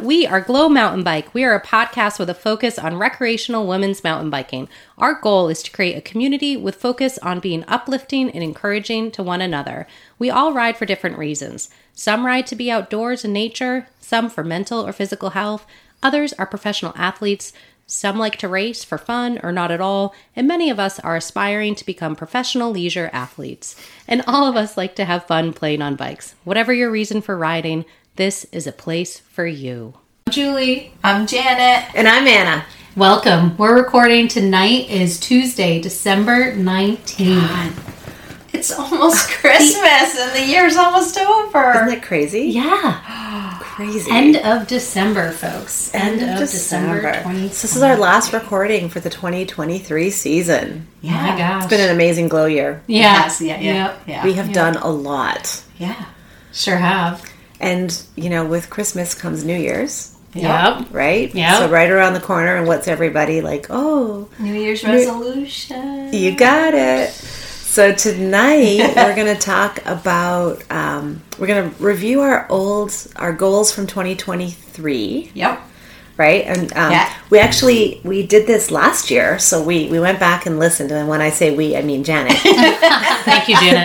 everyone. We are Glow Mountain Bike. We are a podcast with a focus on recreational women's mountain biking. Our goal is to create a community with focus on being uplifting and encouraging to one another. We all ride for different reasons. Some ride to be outdoors in nature, some for mental or physical health. Others are professional athletes. Some like to race for fun or not at all, and many of us are aspiring to become professional leisure athletes. And all of us like to have fun playing on bikes. Whatever your reason for riding, this is a place for you. I'm Julie. I'm Janet. And I'm Anna. Welcome. We're recording tonight is Tuesday, December 19th. God. It's almost Christmas and the year's almost over. Isn't that crazy? Yeah. Crazy. End of December, folks. End of December. 2020. So this is our last recording for the 2023 season. Yeah. Oh my gosh. It's been an amazing glow year. Yeah. Yes, yeah. We have done a lot. Yeah. Sure have. And, you know, with Christmas comes New Year's, Yep. right? Yep. So right around the corner, and what's everybody like, oh, New Year's resolution. you got it. So tonight we're going to talk about, we're going to review our goals from 2023. Yep. Right? And we did this last year, so we went back and listened, and when I say we, I mean Janet. Thank you, Janet.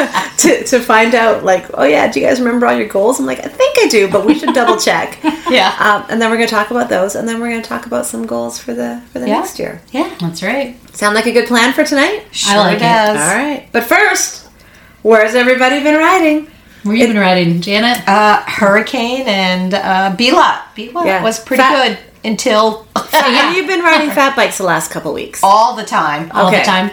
to find out, like, oh yeah, do you guys remember all your goals? I'm like, I think I do, but we should double check. Yeah. And then we're going to talk about those, and then we're going to talk about some goals for the next year. Yeah. That's right. Sound like a good plan for tonight? I like it. does. All right. But first, where's everybody been riding? Where you been riding, Janet? Hurricane and B-Lot. B-Lot was pretty good until And you've been riding fat bikes the last couple weeks. all the time. All the time.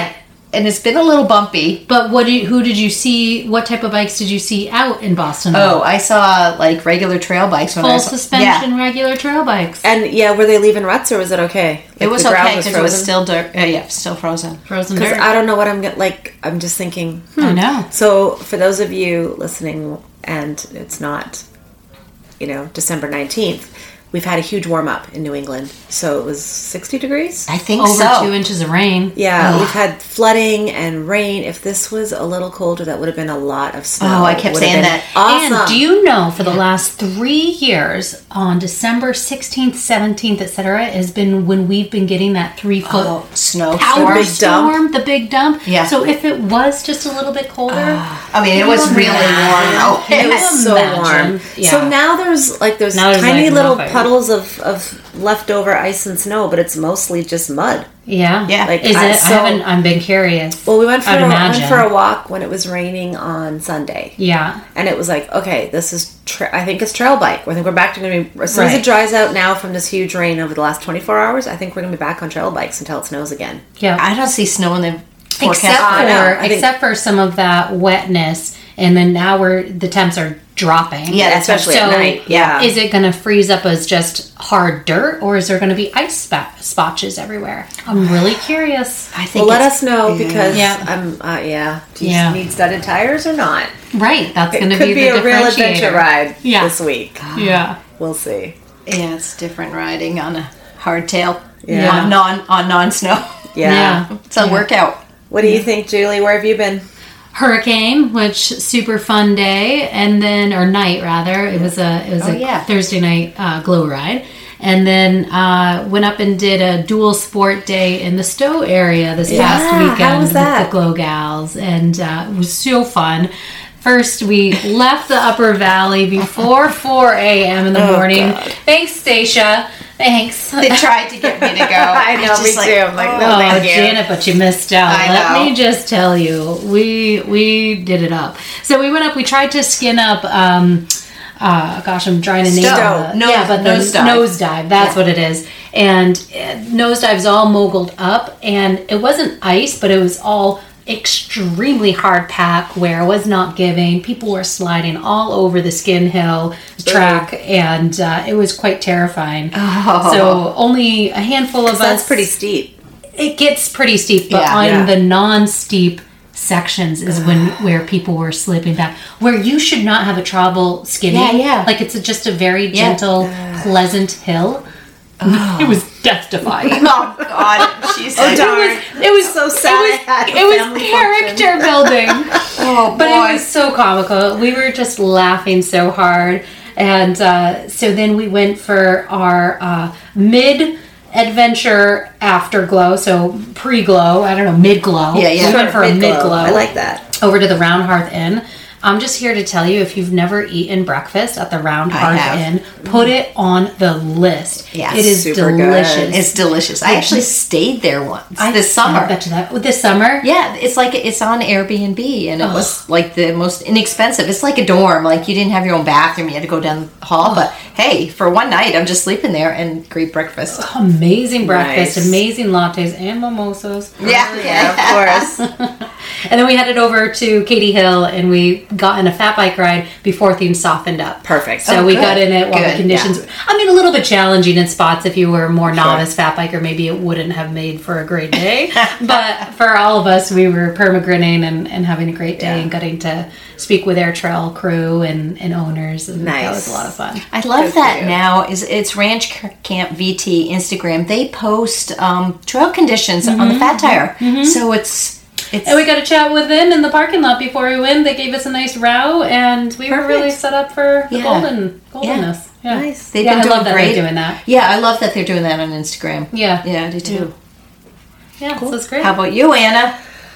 And it's been a little bumpy. But who did you see? What type of bikes did you see out in Boston? Oh, I saw like regular trail bikes when I full was suspension, regular trail bikes. And were they leaving ruts, or was it okay? It was the ground okay because it was still dirt. Still frozen. Frozen Because dirt. I don't know what I'm like. I'm just thinking. I know. So for those of you listening, and it's not, December 19th, we've had a huge warm up in New England. So it was 60 degrees. I think Over so. 2 inches of rain. Yeah, we've had flooding and rain. If this was a little colder, that would have been a lot of snow. Oh, I kept Would have saying been that. Awesome. And do you know, for the last 3 years, on December 16th, 17th, etc., has been when we've been getting that 3-foot Snow powder big dump. storm, the big dump. Yeah. So if it was just a little bit colder, I mean, it was really warm. Oh, It was so Imagine. warm. Yeah. So now there's Now there's, tiny like, little nothing. puddles of leftover ice and snow, but it's mostly just mud. yeah, Yeah. Like, Is it? so- I've been curious. Well, we went I'd imagine. for a walk when it was raining on Sunday. Yeah. And it was like, okay, this is, I think it's trail bike. I think we're back to going to be, as soon as Right. it dries out now from this huge rain over the last 24 hours, I think we're going to be back on trail bikes until it snows again. Yeah. I don't see snow in the forecast. Except for some of that wetness, and then now the temps are dropping. Yeah, especially so at night. Yeah. Is it going to freeze up as just hard dirt, or is there going to be ice spotches everywhere? I'm really curious. I think Well, let us know because Yeah. I'm, do you Yeah. need studded tires or not? Right, that's It going to could be be the a real adventure differentiator. ride Yeah. this week. Yeah. We'll see. Yeah, it's different riding on a hardtail. Yeah. On non-snow. Yeah. It's a workout. What do you think, Julie? Where have you been? Hurricane, which super fun day, and then or night rather. It was a Thursday night glow ride, and then went up and did a dual sport day in the Stowe area this past weekend how was that? with the Glow Gals, and it was so fun. First, we left the Upper Valley before 4 a.m. in the morning. God. Thanks, Stacia. Thanks. They tried to get me to go. I know, just me too. I'm like, no, Oh, thank you. Janet, but you missed out. I Let know. me just tell you, we did it up. So we went up. We tried to skin up. I'm trying to name Stowe. it. Nosedive. That's what it is. And Nosedive's all moguled up, and it wasn't ice, but it was all extremely hard pack where it was not giving. People were sliding all over the Skin Hill track, and it was quite terrifying. So only a handful of us. That's pretty steep. It gets pretty steep, but on the non-steep sections is where people were slipping back, where you should not have a trouble skidding. Like it's just a very gentle, pleasant hill. It was death-defying. Oh God, she's so darn. It was so sad. It was character building. Oh boy. But it was so comical. We were just laughing so hard. And so then we went for our mid-adventure afterglow, so pre-glow, I don't know, mid-glow. Yeah. We went for a mid-glow. I like that. Over to the Round Hearth Inn. I'm just here to tell you, if you've never eaten breakfast at the Round Hearth Inn, put it on the list. Yeah, it is delicious. Good. It's delicious. I actually stayed there once this summer. I bet you that. This summer? Yeah, it's like it's on Airbnb, and it was like the most inexpensive. It's like a dorm. Like you didn't have your own bathroom; you had to go down the hall. But hey, for one night, I'm just sleeping there, and great breakfast. Amazing breakfast, amazing lattes and mimosas. Yeah, of course. And then we headed over to Katy Hill, and we got in a fat bike ride before things softened up. Perfect. So we got in it while the conditions, I mean, a little bit challenging in spots. If you were a more novice fat biker, maybe it wouldn't have made for a great day. But for all of us, we were permagrinning and having a great day and getting to speak with Air Trail crew and owners. And that was a lot of fun. I love that now. It's Ranch Camp VT Instagram. They post trail conditions on the Fat Tire. So it's and we got to chat with them in the parking lot before we went. They gave us a nice row, and we were really set up for the goldenness. Yeah. Nice. They've been doing I love that great. they're doing that. Yeah, I love that they're doing that on Instagram. Yeah. Yeah, I do too. Yeah, cool. So it's great. How about you, Anna?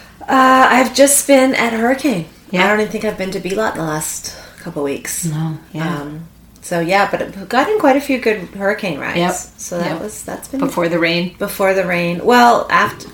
I've just been at Hurricane. Yeah. I don't even think I've been to B-Lot in the last couple weeks. No. Yeah. So yeah, but I've gotten quite a few good Hurricane rides. Yep. So that's been Before the rain. Before the rain. Well, after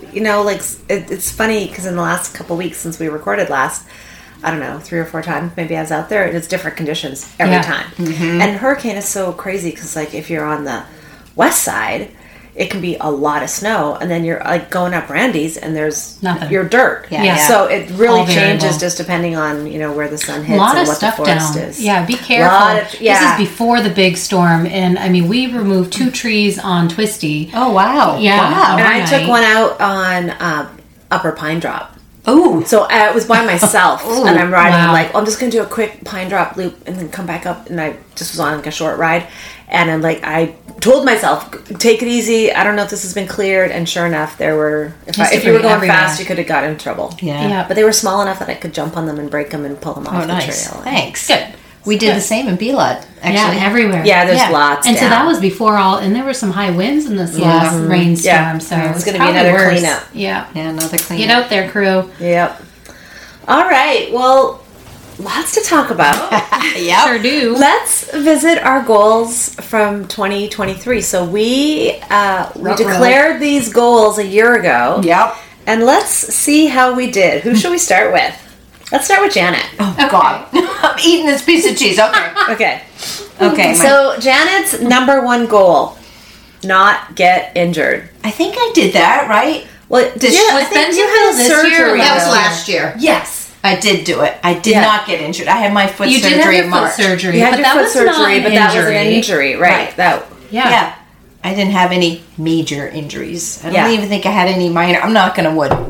it's funny because in the last couple weeks since we recorded last, I don't know, 3 or 4 times maybe I was out there, and it's different conditions every time. Mm-hmm. And Hurricane is so crazy because like if you're on the west side, it can be a lot of snow, and then you're like going up Randy's and there's nothing. You're dirt. Yeah. So it really All changes variable. just depending on where the sun hits A lot and of what stuff the forest down. is. Yeah, be careful. This is before the big storm, and I mean we removed 2 trees on Twisty. Oh wow! Yeah, wow. And I took one out on Upper Pine Drop. Oh, so it was by myself, and I'm riding. Wow. I'm like, I'm just gonna do a quick Pine Drop loop and then come back up. And I just was on like a short ride, and I'm like, I told myself, take it easy. I don't know if this has been cleared, and sure enough, there were. If you were going fast, you could have got in trouble. Yeah, but they were small enough that I could jump on them and break them and pull them off the trail. Thanks. Good. We did the same in B-Lot, actually. Yeah, everywhere. Yeah, there's lots. And so that was before and there were some high winds in this last rainstorm. So it's going to be another cleanup. Yeah, another cleanup. Get out there, crew. Yep. All right. Well, lots to talk about. Yeah, sure do. Let's visit our goals from 2023. So we declared these goals a year ago. Yep. And let's see how we did. Who should we start with? Let's start with Janet. Oh, God. I'm eating this piece of cheese. Okay. Okay. So Janet's number 1 goal, not get injured. I think I did that, right? Well, was Bentonville this year? That was last year. Yes. I did do it. I did not get injured. I had my foot surgery in March. Surgery. You had but your foot surgery, but that was an injury, right? Yeah. I didn't have any major injuries. I don't even think I had any minor. I'm knocking on wood.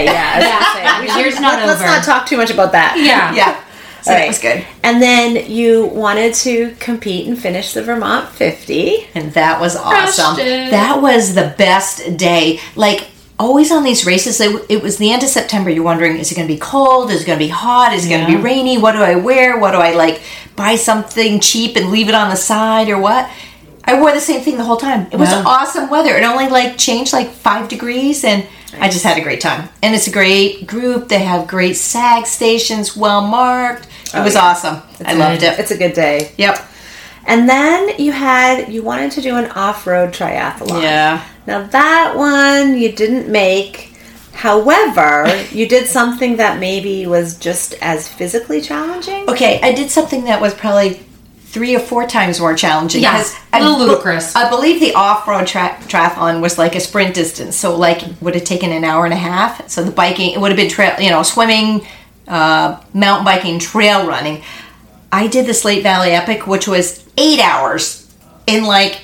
Year's not over. Let's not talk too much about that. Yeah. So that was good. And then you wanted to compete and finish the Vermont 50. And that was awesome. it. That was the best day. Like, always on these races, it was the end of September. You're wondering, is it going to be cold? Is it going to be hot? Is it going to be rainy? What do I wear? What do I, buy something cheap and leave it on the side or what? I wore the same thing the whole time. It was awesome weather. It only, changed, 5 degrees, and I just had a great time. And it's a great group. They have great SAG stations, well marked. It was awesome. I loved it. It's a good day. Yep. And then you wanted to do an off-road triathlon. Yeah. Now that one you didn't make. However, you did something that maybe was just as physically challenging. Okay, I did something that was probably 3 or 4 times more challenging. Yes, a little ludicrous. I believe the off-road triathlon was like a sprint distance, so would have taken an hour and a half. So the biking, it would have been trail, swimming, mountain biking, trail running. I did the Slate Valley Epic, which was 8 hours in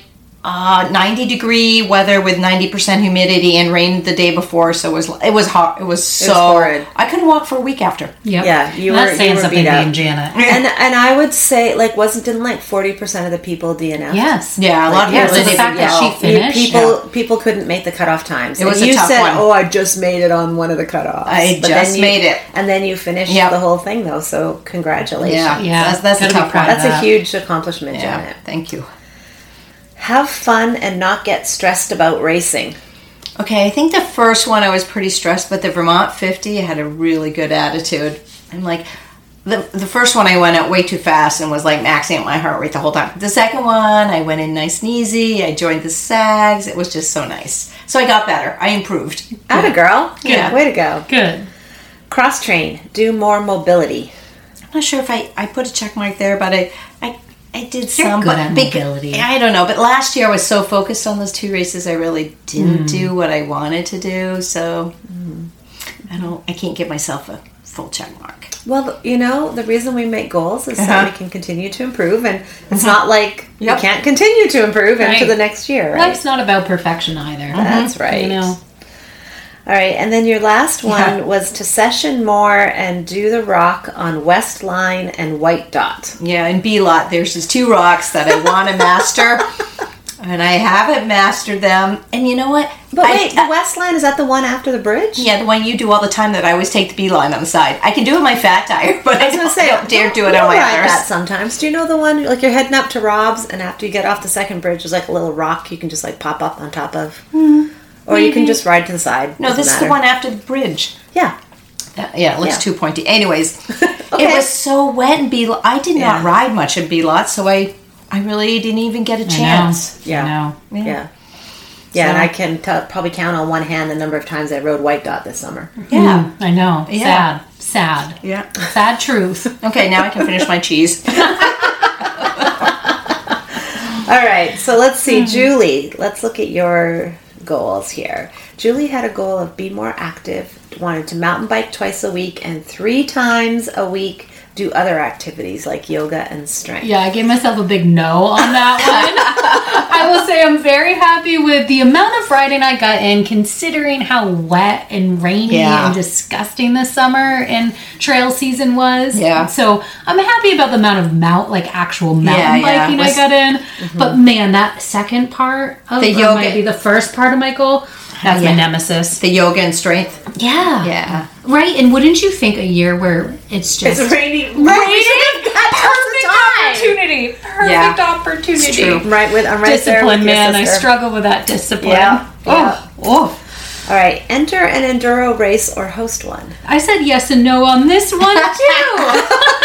90 degree weather with 90% humidity and rain the day before, so it was hot. It was so horrid. I couldn't walk for a week after. Yep. Yeah, you That's were saying something, beat up. being Janet. And I would say, like, didn't like 40% of the people DNF? Yes. Yeah, a lot of Yeah, people so the didn't fact even that know. she finished. People couldn't make the cutoff times. It was and a you tough said, one. "Oh, I just made it on one of the cutoffs." I But just then made it. and then you finished Yep. the whole thing, though. So congratulations. Yeah. That's a Gotta be tough proud one. of That's a that. huge accomplishment, Yeah, Janet. thank you. Have fun and not get stressed about racing. Okay, I think the first one I was pretty stressed, but the Vermont 50, I had a really good attitude. I'm like, the first one I went out way too fast and was like maxing out my heart rate the whole time. The second one, I went in nice and easy. I joined the SAGs. It was just so nice. So I got better. I improved. Atta girl. Yeah. Way to go. Good. Cross train. Do more mobility. I'm not sure if I put a check mark there, but I did You're some. good but at mobility. I don't know. But last year I was so focused on those 2 races, I really didn't do what I wanted to do. So I can't give myself a full check mark. Well, the reason we make goals is so Uh-huh. we can continue to improve, and it's not like Yep. we can't continue to improve into Right. the next year, right? Life's not about perfection either. That's right. You know. All right, and then your last one Yeah. was to session more and do the rock on West Line and White Dot. Yeah, in B-Lot, there's these 2 rocks that I want to master, and I haven't mastered them. And you know what? But wait, the West Line, is that the one after the bridge? Yeah, the one you do all the time that I always take the B-Line on the side. I can do it with my fat tire, but I don't dare do it we'll on my ride others. that sometimes. Do you know the one, like you're heading up to Rob's, and after you get off the second bridge, there's like a little rock you can just like pop up on top of? Or you can just ride to the side. No, Doesn't this is the matter. one after the bridge. Yeah. Yeah, it looks Yeah. too pointy. Anyways, Okay. it was so wet in B-Lot. I did not Yeah. ride much in B-Lot, so I really didn't even get a I chance. know. Yeah. I know. Yeah. Yeah, and So- I can probably count on one hand the number of times I rode White Dot this summer. Yeah. I know. Yeah. Sad. Yeah. Sad truth. Okay, now I can finish my cheese. All right, so let's see. Julie, let's look at your goals here. Julie had a goal of be more active, wanted to mountain bike twice a week, and 3 times a week do other activities like yoga and strength. Yeah, I gave myself a big no on that one. I will say I'm very happy with the amount of riding I got in, considering how wet and rainy Yeah. and disgusting this summer and trail season was. Yeah. So I'm happy about the amount of actual mountain Yeah, biking yeah. I got in. But man, that second part of The or yoga- maybe the first part of my goal, that's my Yeah. nemesis. The yoga and strength. Yeah. Yeah. Right. And wouldn't you think a year where it's just rainy. perfect opportunity. Perfect Yeah. opportunity. It's true. I'm right there with Discipline, your man. I sister. struggle with that discipline. Yeah. Oh. All right, enter an enduro race or host one. I said yes and no on this one too.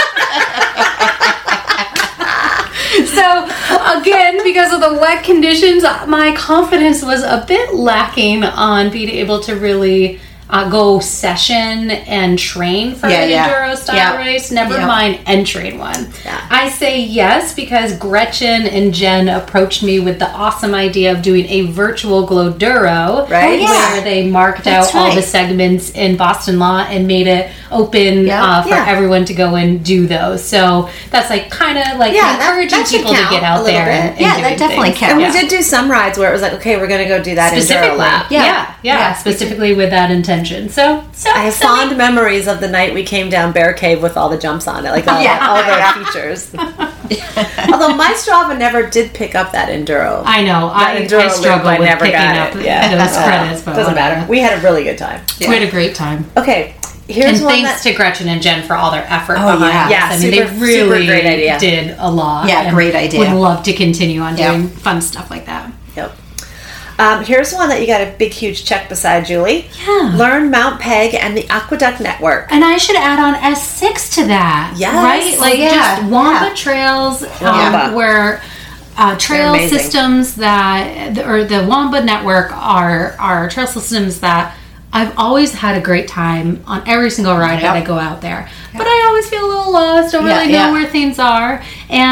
So again, because of the wet conditions, my confidence was a bit lacking on being able to really go session and train for an enduro style race. Never mind entering one. Yeah. I say yes because Gretchen and Jen approached me with the awesome idea of doing a virtual Gloduro, Right. Oh, yeah. where they marked That's out all right. the segments in Boston Law and made it open Yeah. for Yeah. everyone to go and do those. So that's like kind of like Yeah, that encouraging should people to count get a out little there. bit. And Yeah, doing that definitely things. counts. And Yeah. we did do some rides where it was like, okay, we're going to go do that enduro Specifically, lap. yeah, specifically with that intention. So I have fond memories of the night we came down Bear Cave with all the jumps on it, like all, all the features. Although my Strava never did pick up that enduro. I know That I enduro struggle loop, with never picking got up it. Yeah. those credits, but Doesn't matter. whatever. We had a really good time. We had a great time. Okay, here's And one thanks that to Gretchen and Jen for all their effort Oh, behind yeah. this. Yeah, I mean, super- they really super great idea. did a lot. Yeah, and great idea. Would love to continue on Yeah. doing fun stuff like that. Yep. Here's one that you got a big, huge check beside, Julie. Yeah. Learn Mount Peg and the Aqueduct Network. And I should add on S6 to that. Yes. Right? Like yeah, just Wamba yeah. trails Wamba. where trail amazing. systems that, or the Wamba network are trail systems that I've always had a great time on every single ride that I go out there. But I always feel a little lost, don't Yeah, really know yeah. where things are. And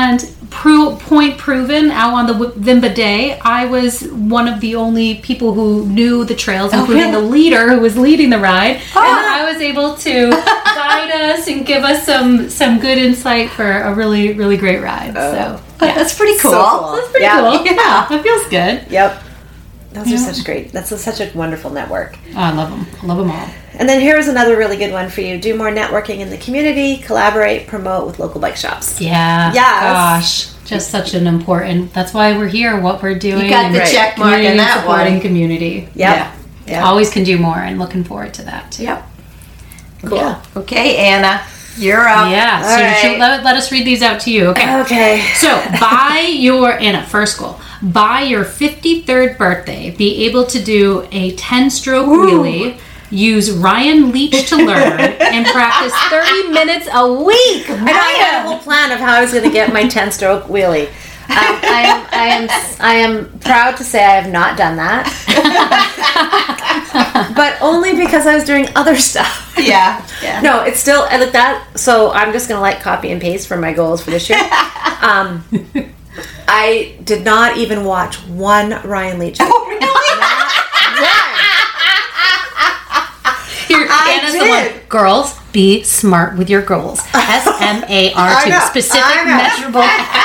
point proven out on the Vimba Day. I was one of the only people who knew the trails, including the leader who was leading the ride. And I was able to guide us and give us some good insight for a really, really great ride. So That's pretty cool. that's pretty cool. Yeah, that feels good. Yep. Those are such great. That's such a wonderful network. Oh, I love them. I love them all. And then here's another really good one for you. Do more networking in the community, collaborate, promote with local bike shops. Yeah. Yes. Gosh. Just such an important, that's why we're here, what we're doing. You got the check mark in that supporting one. community. Yep. Yeah. Always can do more, and looking forward to that too. Yep. Cool. Yeah. Okay, Anna, you're up. Yeah. All So right. let us read these out to you. Okay. Okay. So Anna, first goal. By your 53rd birthday, be able to do a 10-stroke wheelie, use Ryan Leach to learn, and practice 30 minutes a week. I had a whole plan of how I was going to get my 10-stroke wheelie. I am proud to say I have not done that, but only because I was doing other stuff. Yeah. No, it's still like that. So I'm just going to copy and paste for my goals for this year. I did not even watch one Ryan Leach. Oh, really? Anna's the one. Girls, be smart with your goals. SMART, specific, measurable.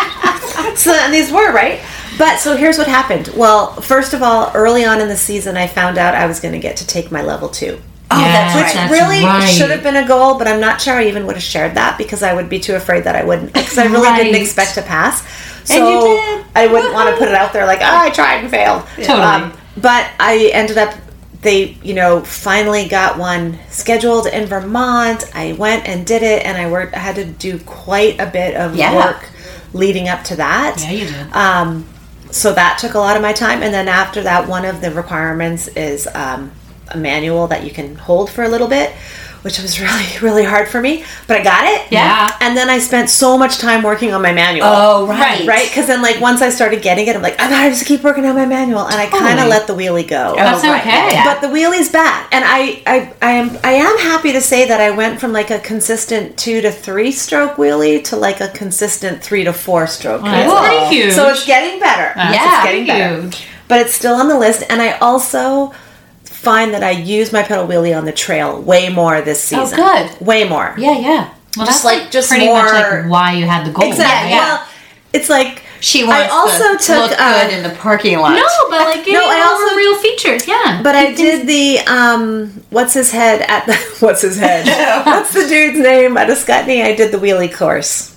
So and these were right. But so here's what happened. Well, first of all, early on in the season, I found out I was going to get to take my level 2. Oh, Yes, that's right. that's Really right. should have been a goal, but I'm not sure I even would have shared that because I would be too afraid that I wouldn't. Because I really didn't Right. expect to pass. So And you did. I wouldn't want to put it out there I tried and failed. Totally. But I ended up, they, finally got one scheduled in Vermont. I went and did it, and I had to do quite a bit of work leading up to that. Yeah, you did. So that took a lot of my time. And then after that, one of the requirements is a manual that you can hold for a little bit, which was really, really hard for me. But I got it. Yeah. And then I spent so much time working on my manual. Oh, right. Right? Because then, once I started getting it, I'm like, I gotta just keep working on my manual. And I kind of let the wheelie go. That's right. okay. Yeah. But the wheelie's back, and I am happy to say that I went from a consistent 2 to 3 stroke wheelie to a consistent 3 to 4 stroke Well, wheelie. that's pretty huge. So it's getting better. That's It's getting better. huge. But it's still on the list, and I also find that I use my pedal wheelie on the trail way more this season. good. Way more. Yeah. Well, Just that's just pretty more much why you had the goal. Exactly. Right? Well, it's She wants I also to took look good in the parking lot. No, but No, I all also- the real features. Yeah. But I did the what's his head at the what's his head? What's the dude's name at Ascutney? I did the wheelie course.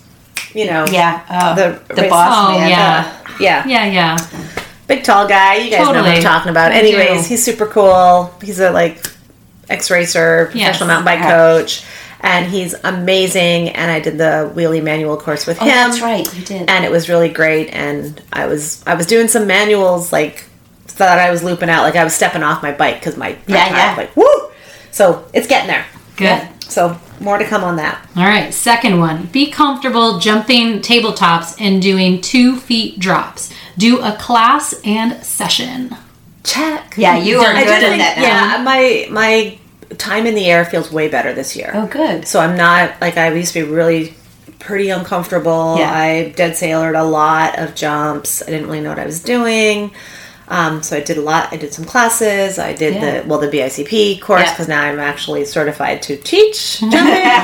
Yeah. the the race- boss Oh, man. yeah. Yeah, Yeah. big tall guy. You guys know what Totally. I'm talking about. I Anyways, do. he's super cool. He's a ex-racer, professional Yes. mountain bike coach, and he's amazing. And I did the wheelie manual course with Oh, him. that's right. You did. And it was really great. And I was doing some manuals that I was looping out, I was stepping off my bike because my tire, woo. So it's getting there. Good. So more to come on that. All right. Second one. Be comfortable jumping tabletops and doing 2 feet drops. Do a class and session. Check. Yeah, you are I good at definitely- that now. Yeah, my time in the air feels way better this year. Oh, good. So I'm not I used to be really pretty uncomfortable. Yeah. I dead sailored a lot of jumps. I didn't really know what I was doing. So I did a lot. I did some classes. I did the BICP course Yeah. because now I'm actually certified to teach jumping.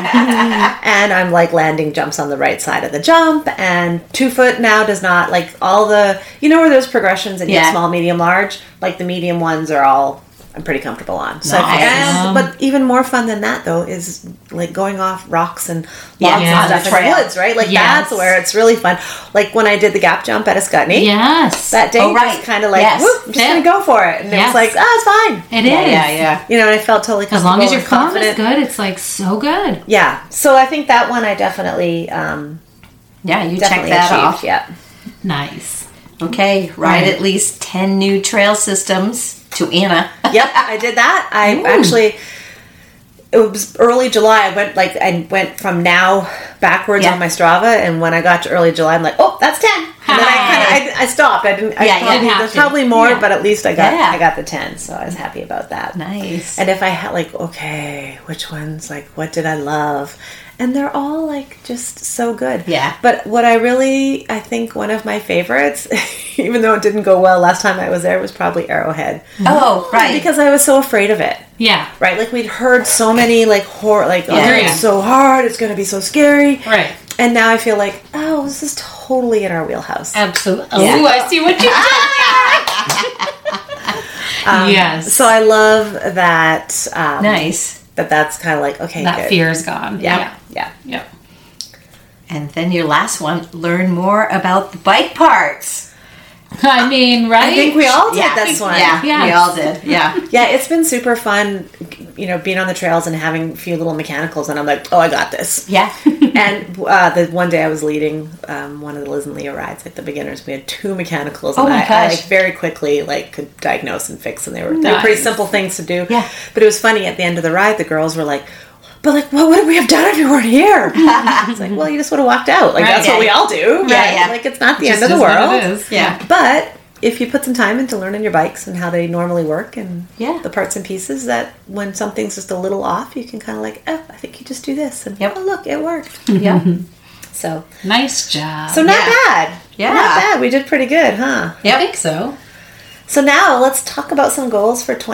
And I'm landing jumps on the right side of the jump. And 2 foot now does not all the, where there's progressions and you have Yeah. small, medium, large, the medium ones are all I'm pretty comfortable on. So, Nice. but even more fun than that though is going off rocks and logs Yeah, and stuff the in the trail. woods, right? Yes. That's where it's really fun. When I did the gap jump at Ascutney. Yes. That day Oh, right. was kind of Yes. woo, I'm just Yeah. going to go for it. And Yes. it was it's fine. It is. Yeah. And I felt totally As long as your comfortable form and is confident. good, it's so good. Yeah. So I think that one I definitely, Yeah, you check definitely that achieved. off. Yeah. Nice. Okay, ride at least 10 new trail systems to Anna. Yep, I did that. I actually, it was early July. I went from now backwards Yeah. on my Strava, and when I got to early July, I'm oh, that's 10. And then I stopped. I didn't. Yeah, you didn't have there's to. probably more, Yeah. but at least I got Yeah. I got the 10, so I was happy about that. Nice. And if I had okay, which ones? What did I love? And they're all like just so good. Yeah. But what I think one of my favorites, even though it didn't go well last time I was there, was probably Arrowhead. Oh, right. Because I was so afraid of it. Yeah. Right? Like we'd heard so many like horror, like, oh, Yeah. it's so hard, it's going to be so scary. Right. And now I feel like, oh, this is totally in our wheelhouse. Absolutely. Yeah. Oh, I see what you did. Yes. So I love that. Nice. That's kind of like, okay, that good. fear is gone. Yeah. Yeah. And then your last one, learn more about the bike parts. I mean, right? I think we all did Yeah. this one. Yeah, Yes. we all did. Yeah. Yeah, it's been super fun, being on the trails and having a few little mechanicals, and I'm like, oh, I got this. Yeah. And the one day I was leading one of the Liz and Leah rides, like the beginners. We had 2 mechanicals, and Oh my I gosh. like very quickly could diagnose and fix, and they were Nice. pretty simple things to do. Yeah. But it was funny at the end of the ride. The girls were like, "But like, what would we have done if you weren't here?" It's like, well, you just would have walked out. Like Right. that's what we all do. Yeah, right? yeah. Like it's not the Just end of the is what world. it is. Yeah. But if you put some time into learning your bikes and how they normally work and Yeah. the parts and pieces, that when something's just a little off, you can kind of like, oh, I think you just do this. And Yep. oh, look, it worked. Yeah. So Nice job. not Yeah. bad. Yeah. Not bad. We did pretty good, huh? I think so. So now let's talk about some goals for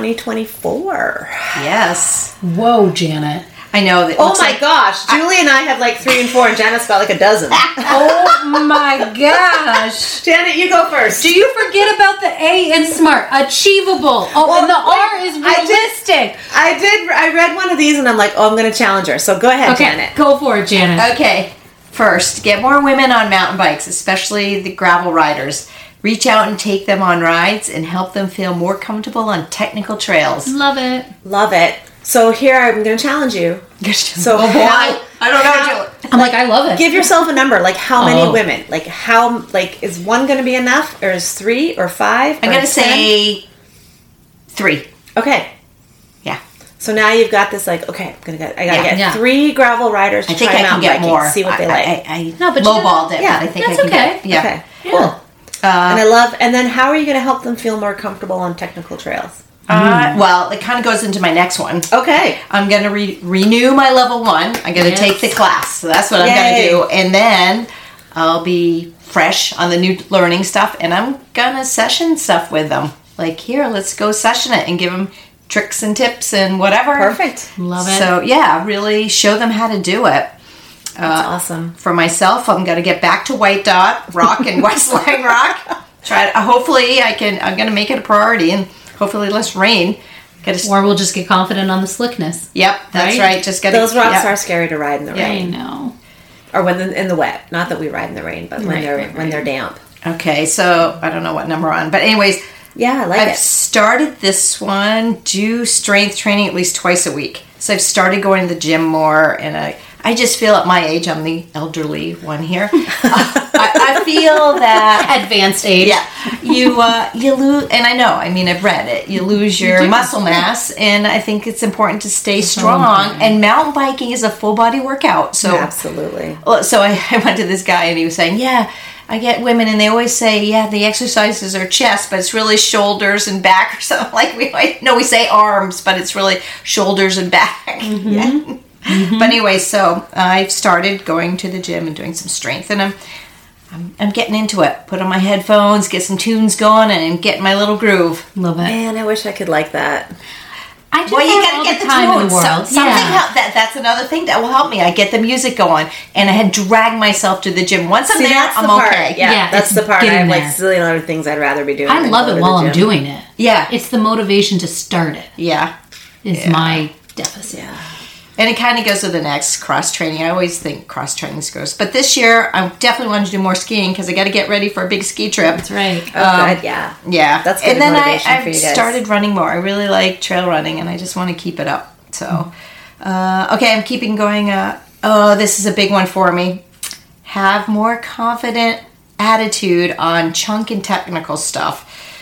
2024. Yes. Whoa, Janet. I know that. Oh my gosh. Julie and I have like 3 and 4, and Janet's got like a dozen. Oh my gosh. Janet, you go first. Do you forget about the A in SMART? Achievable. Oh, Well, and the R wait, is I did- realistic. I read one of these and I'm like, oh, I'm going to challenge her. So go ahead, Okay, Janet. go for it, Janet. Okay. First, get more women on mountain bikes, especially the gravel riders. Reach out and take them on rides and help them feel more comfortable on technical trails. Love it. Love it. So here I'm going to challenge you. So how, I don't know, Julie. I'm like, I love it. give yourself a number. Like how many Oh. women? Like how? Like is 1 going to be enough, or is 3 or 5? I'm or going to 10? say 3. Okay. Yeah. So now you've got this. Like okay, I gotta get Yeah. 3 gravel riders to I think try I can mountain get biking, more. see what they I, like. I No, but you lowballed it, yeah, but I think that's I can okay. get. Yeah. Okay. Yeah. Cool. And I love. And then how are you going to help them feel more comfortable on technical trails? Well, it kind of goes into my next one. Okay. I'm going to renew my level 1. I'm going to Yes. take the class. So that's what I'm Yay. going to do. And then I'll be fresh on the new learning stuff. And I'm going to session stuff with them. Like, here, let's go session it and give them tricks and tips and whatever. Perfect. Love it. So, yeah, really show them how to do it. That's awesome. For myself, I'm going to get back to White Dot Rock and West Line Rock. Try. Hopefully, I'm going to make it a priority and hopefully less rain. Or we'll just get confident on the slickness. Yep, that's right. Just get Those rocks are scary to ride in the I rain, know. or when in the wet. Not that we ride in the rain, but when Right, they're damp. Okay, so I don't know what number we're on, but anyways, Yeah, I like I've it. started this one. Do strength training at least twice a week. So I've started going to the gym more, and I just feel at my age, I'm the elderly one here. I feel that Advanced age. yeah, you lose, and I know. I mean, I've read it. You lose your muscle mass, and I think it's important to stay strong. And mountain biking is a full body workout. So Absolutely. So I went to this guy, and he was saying, "Yeah, I get women, and they always say, yeah, the exercises are chest, but it's really shoulders and back or something. Like we say arms, but it's really shoulders and back." Mm-hmm. Yeah. But anyway, so I've started going to the gym and doing some strength, and I'm getting into it. Put on my headphones, get some tunes going, and get my little groove. Love it. Man, I wish I could like that. I do Well, you that gotta all get the time in tunes. the world. Something Yeah. that's another thing that will help me. I get the music going, and I had dragged myself to the gym. Once I'm there, I'm part. okay. Yeah, Yeah, that's it's the part. I getting have like there. a zillion other things I'd rather be doing. I than love go it to while the I'm gym. doing it. Yeah. It's the motivation to start it. Yeah. Is my deficit. Yeah. And it kind of goes to the next cross training. I always think cross training goes. But this year, I definitely wanted to do more skiing because I got to get ready for a big ski trip. That's right. Oh, good. Yeah. Yeah. That's good And then motivation I've for you guys. started running more. I really like trail running, and I just want to keep it up. So, okay, I'm keeping going. This is a big one for me. Have more confident attitude on chunk and technical stuff.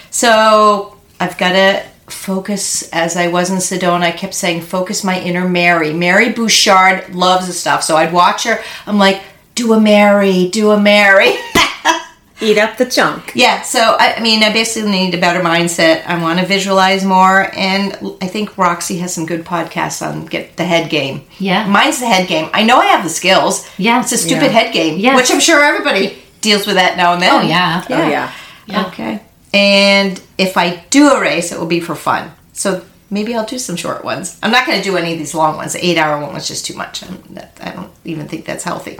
So I've got to focus, as I was in Sedona, I kept saying, focus my inner Mary. Mary Bouchard loves the stuff. So I'd watch her. I'm like, do a Mary. Eat up the junk. Yeah, so I mean, I basically need a better mindset. I want to visualize more, and I think Roxy has some good podcasts on get the head game. Yeah. Mine's the head game. I know I have the skills. Yeah. It's a stupid head game, Yes. which I'm sure everybody deals with that now and then. Oh, yeah. Oh, yeah. Yeah. Okay. And if I do a race, it will be for fun. So maybe I'll do some short ones. I'm not going to do any of these long ones. The 8-hour one was just too much. I don't even think that's healthy.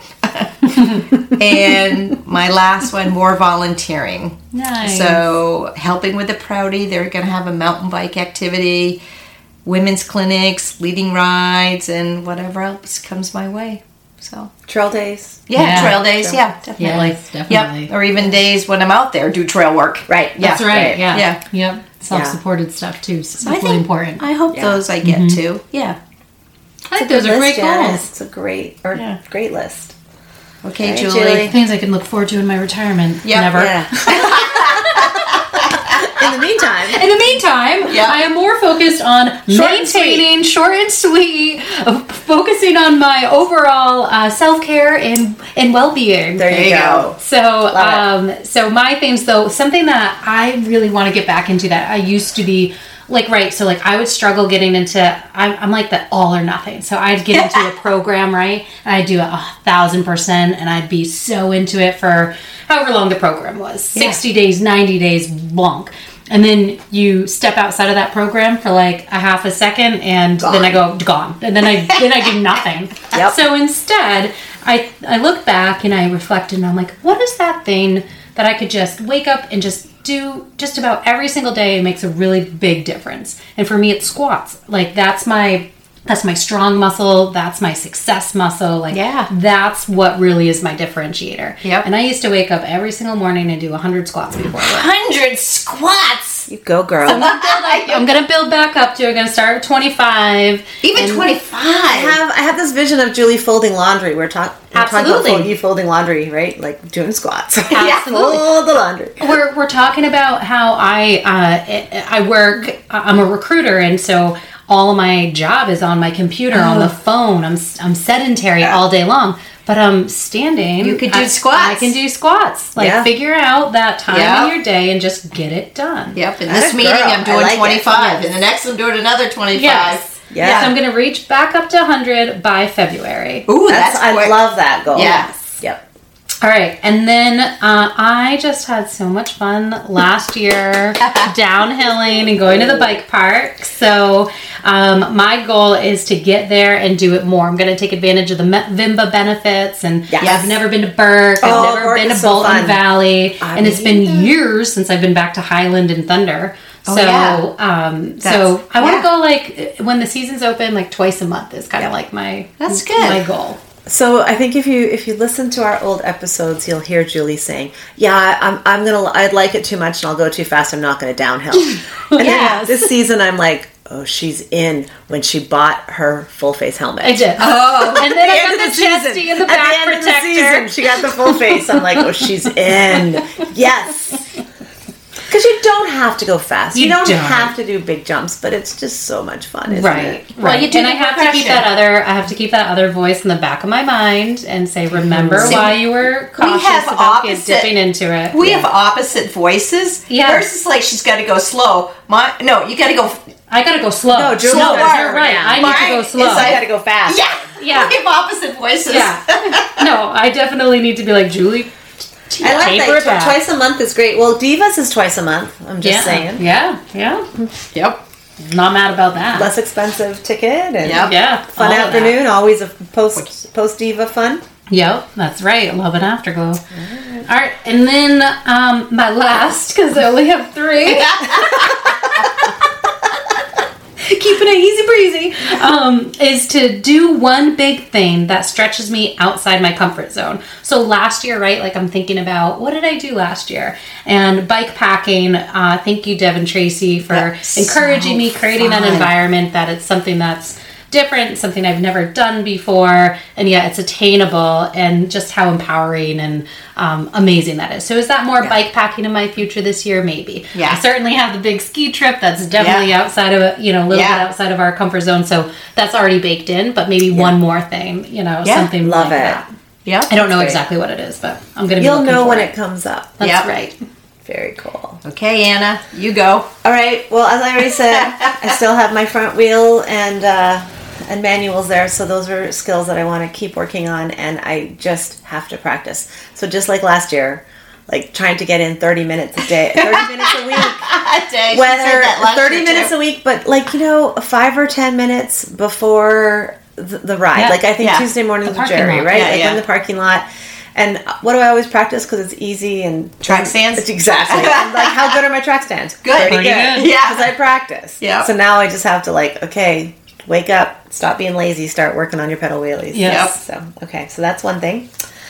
And my last one, more volunteering. Nice. So helping with the Proudy, they're going to have a mountain bike activity, women's clinics, leading rides, and whatever else comes my way. So Trail days. yeah, trail days. Yeah, definitely. Yes, definitely. Yep. Or even days when I'm out there, do trail work. Right. That's right. Yeah. Yeah. Yep. Self-supported stuff too. So I equally think important. I hope those I get to. Yeah. I think those are great goals. It's a great list. Okay, Right, Julie. Julie. Things I can look forward to in my retirement. Yep. Never. Yeah. In the meantime, In the meantime, Yep. I am more focused on maintaining short and sweet, focusing on my overall self-care and well-being. there you go. So, Love so my themes though, something that I really want to get back into that I used to be like, right. So like I would struggle getting into, I'm like the all or nothing. So I'd get into a program, right. And I'd do it 1,000% and I'd be so into it for however long the program was, 60 days, 90 days long. And then you step outside of that program for like a half a second and then I go gone. And then I do nothing. Yep. So instead, I look back and I reflect and I'm like, what is that thing that I could just wake up and just do just about every single day and makes a really big difference? And for me, it's squats. Like that's my strong muscle. That's my success muscle. Like that's what really is my differentiator. Yep. And I used to wake up every single morning and do 100 squats before work. 100 squats. You go, girl. I'm going to build back up to. I'm going to start at 25. Even 25. I have this vision of Julie folding laundry. We're talking Absolutely. about you folding laundry, right? Like doing squats. Absolutely. Fold the laundry. We're talking about how I work. I'm a recruiter, and so all of my job is on my computer, on the phone. I'm sedentary all day long, but I'm standing. You could do squats. I can do squats. Like figure out that time in your day and just get it done. Yep. In this meeting, I'm doing 25. In the next, I'm doing another 25. Yes. Yeah. So I'm going to reach back up to 100 by February. Ooh, that's I quick. love that goal. Yes. Yep. All right, and then I just had so much fun last year downhilling and going to the bike park. So my goal is to get there and do it more. I'm going to take advantage of the Vimba benefits, and I've never been to Burke. I've never Burke been to is so Bolton fun. Valley, and it's been years since I've been back to Highland and Thunder. So, so I want to go like when the season's open, like twice a month is kind of like my my goal. So I think if you listen to our old episodes, you'll hear Julie saying, I'd like it too much and I'll go too fast. I'm not going to downhill. And then this season I'm like, oh, she's in when she bought her full face helmet. I did. Oh, and then I got the chesty and the back protector. She got the full face. I'm like, oh, she's in. Yes. Because you don't have to go fast. You don't have to do big jumps, but it's just so much fun, isn't it? Well, you do, and I have to keep that other voice in the back of my mind and say, remember why you were cautious about dipping into it. We have opposite voices. Yeah. Hers is like she's got to go slow. You got to go. I got to go slow. No, Julie, you're right. I need to go slow. I got to go fast. Yeah. We have opposite voices. Yeah. No, I definitely need to be like, Julie, I like that. Twice a month is great. Well, Divas is twice a month. I'm just saying. Yeah. Yep. Not mad about that. Less expensive ticket and fun all afternoon. Always a post Diva fun. Yep, that's right. Love and afterglow. All right, and then my last, because I only have 3. Keeping it easy breezy, is to do one big thing that stretches me outside my comfort zone. So last year, right, like I'm thinking about, what did I do last year? And bike packing, thank you, Devin Tracy, for encouraging me, creating an environment that it's something that's different, something I've never done before, and yet it's attainable, and just how empowering and amazing that is. So is that more bike packing in my future this year? Maybe. Yeah. I certainly have the big ski trip that's definitely outside of a little bit outside of our comfort zone, so that's already baked in, but maybe one more thing, something Love like it. that. Yeah. I don't know great. exactly what it is, but I'm going to be You'll looking know for when it. it comes up. That's Yep. right. Very cool. Okay, Anna, you go. All right. Well, as I already said, I still have my front wheel and manuals there. So those are skills that I want to keep working on, and I just have to practice. So just like last year, like trying to get in 30 minutes a day, 30 minutes a week. Whether 30 minutes a week, but 5 or 10 minutes before the ride. Yeah. Like I think Yeah. Tuesday morning with parking Jerry, lot. right? Yeah, like yeah. in the parking lot. And what do I always practice? Because it's easy and Track stands? Exactly. And like, how good are my track stands? Good. Pretty good. Yeah. Because I practice. Yeah. So now I just have to okay, wake up, stop being lazy, start working on your pedal wheelies. Yes. So okay, so that's one thing.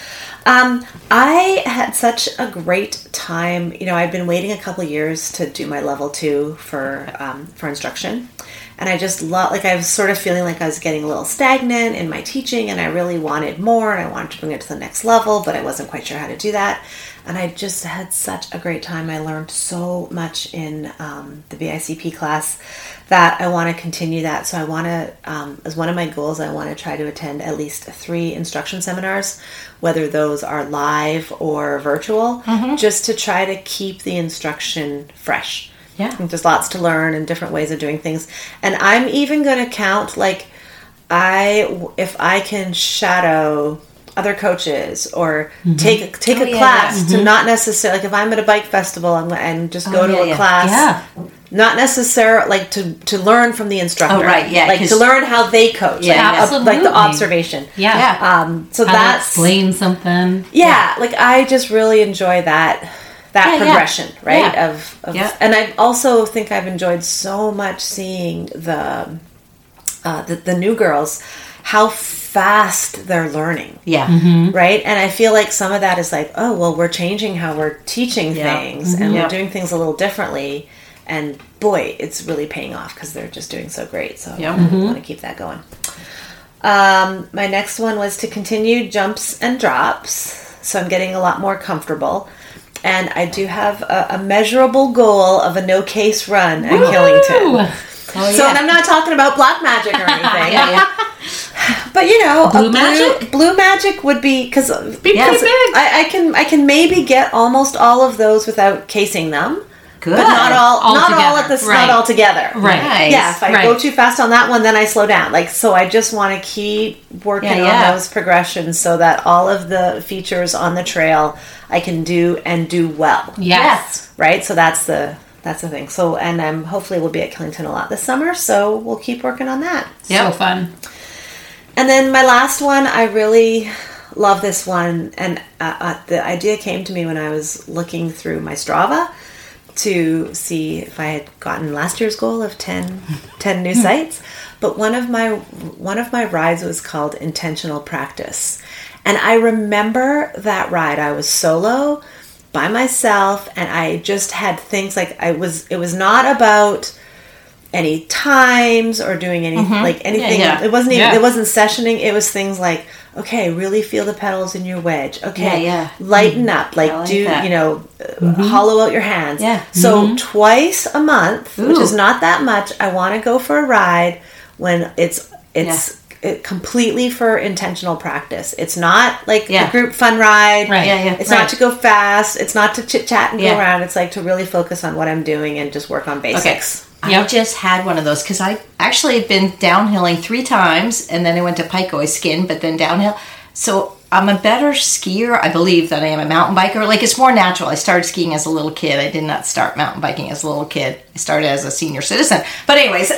I had such a great time. I've been waiting a couple years to do my level 2 for instruction. And I just I was sort of feeling like I was getting a little stagnant in my teaching, and I really wanted more, and I wanted to bring it to the next level, but I wasn't quite sure how to do that. And I just had such a great time. I learned so much in the BICP class that I want to continue that. So I want to, as one of my goals, I want to try to attend at least 3 instruction seminars, whether those are live or virtual, just to try to keep the instruction fresh. Yeah. There's lots to learn and different ways of doing things. And I'm even going to count, if I can shadow other coaches or take a class to not necessarily, if I'm at a bike festival and just go to a class, not necessarily to learn from the instructor. Oh, right, yeah. To learn how they coach. Yeah, like the observation. Yeah. So How to explain something. I just really enjoy that progression, right? Yeah. Of and I also think I've enjoyed so much seeing the new girls, how fast they're learning. Yeah. Right? And I feel like some of that is we're changing how we're teaching things and we're doing things a little differently. And boy, it's really paying off because they're just doing so great. So I want to keep that going. My next one was to continue jumps and drops. So I'm getting a lot more comfortable. And I do have a measurable goal of a no-case run at Killington. Oh, So, and I'm not talking about black magic or anything. But blue magic would be because Be pretty big. I can maybe get almost all of those without casing them. Good. But not all together. at this, Right. not all together. Right. Nice. Yeah, if I go too fast on that one, then I slow down. So I just want to keep working on those progressions so that all of the features on the trail I can do and do well. Yes. Right? So that's the thing. So, and I'm hopefully we'll be at Killington a lot this summer, so we'll keep working on that. So fun. And then my last one, I really love this one, and the idea came to me when I was looking through my Strava to see if I had gotten last year's goal of 10 new sites. But one of my rides was called Intentional Practice. And I remember that ride. I was solo by myself, and I just had things it was not about any times or doing anything. It wasn't even, it wasn't sessioning. It was things like, okay, really feel the pedals in your wedge. Okay, lighten up. Hollow out your hands. Yeah. So twice a month, which is not that much, I want to go for a ride when it's completely for intentional practice. It's not a group fun ride. Right. It's not to go fast. It's not to chit chat and go around. It's to really focus on what I'm doing and just work on basics. I just had one of those because I actually had been downhilling 3 times, and then I went to Pike Skin, but then downhill. So I'm a better skier, I believe, than I am a mountain biker. It's more natural. I started skiing as a little kid. I did not start mountain biking as a little kid. I started as a senior citizen. But anyways,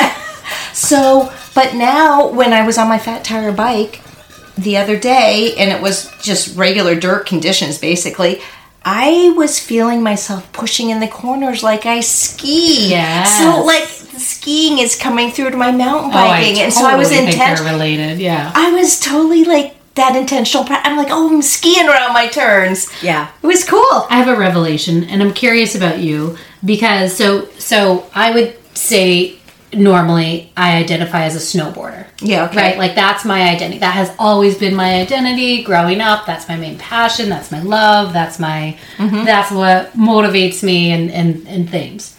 but now when I was on my fat tire bike the other day, and it was just regular dirt conditions, basically, I was feeling myself pushing in the corners like I ski. Yes. So the skiing is coming through to my mountain biking. And so I was intentional. Related, yeah. I was totally that intentional. I'm I'm skiing around my turns. Yeah. It was cool. I have a revelation, and I'm curious about you because so I would say normally I identify as a snowboarder. Yeah, okay. Right? That's my identity. That has always been my identity growing up. That's my main passion. That's my love. That's that's what motivates me and things.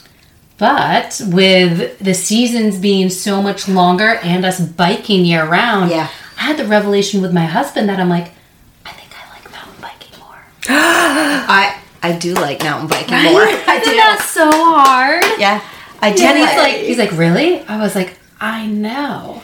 But with the seasons being so much longer and us biking year round, I had the revelation with my husband that I'm I do like mountain biking more. I Isn't do. that so hard? Yeah, I do. And he's like, really? I was like, I know.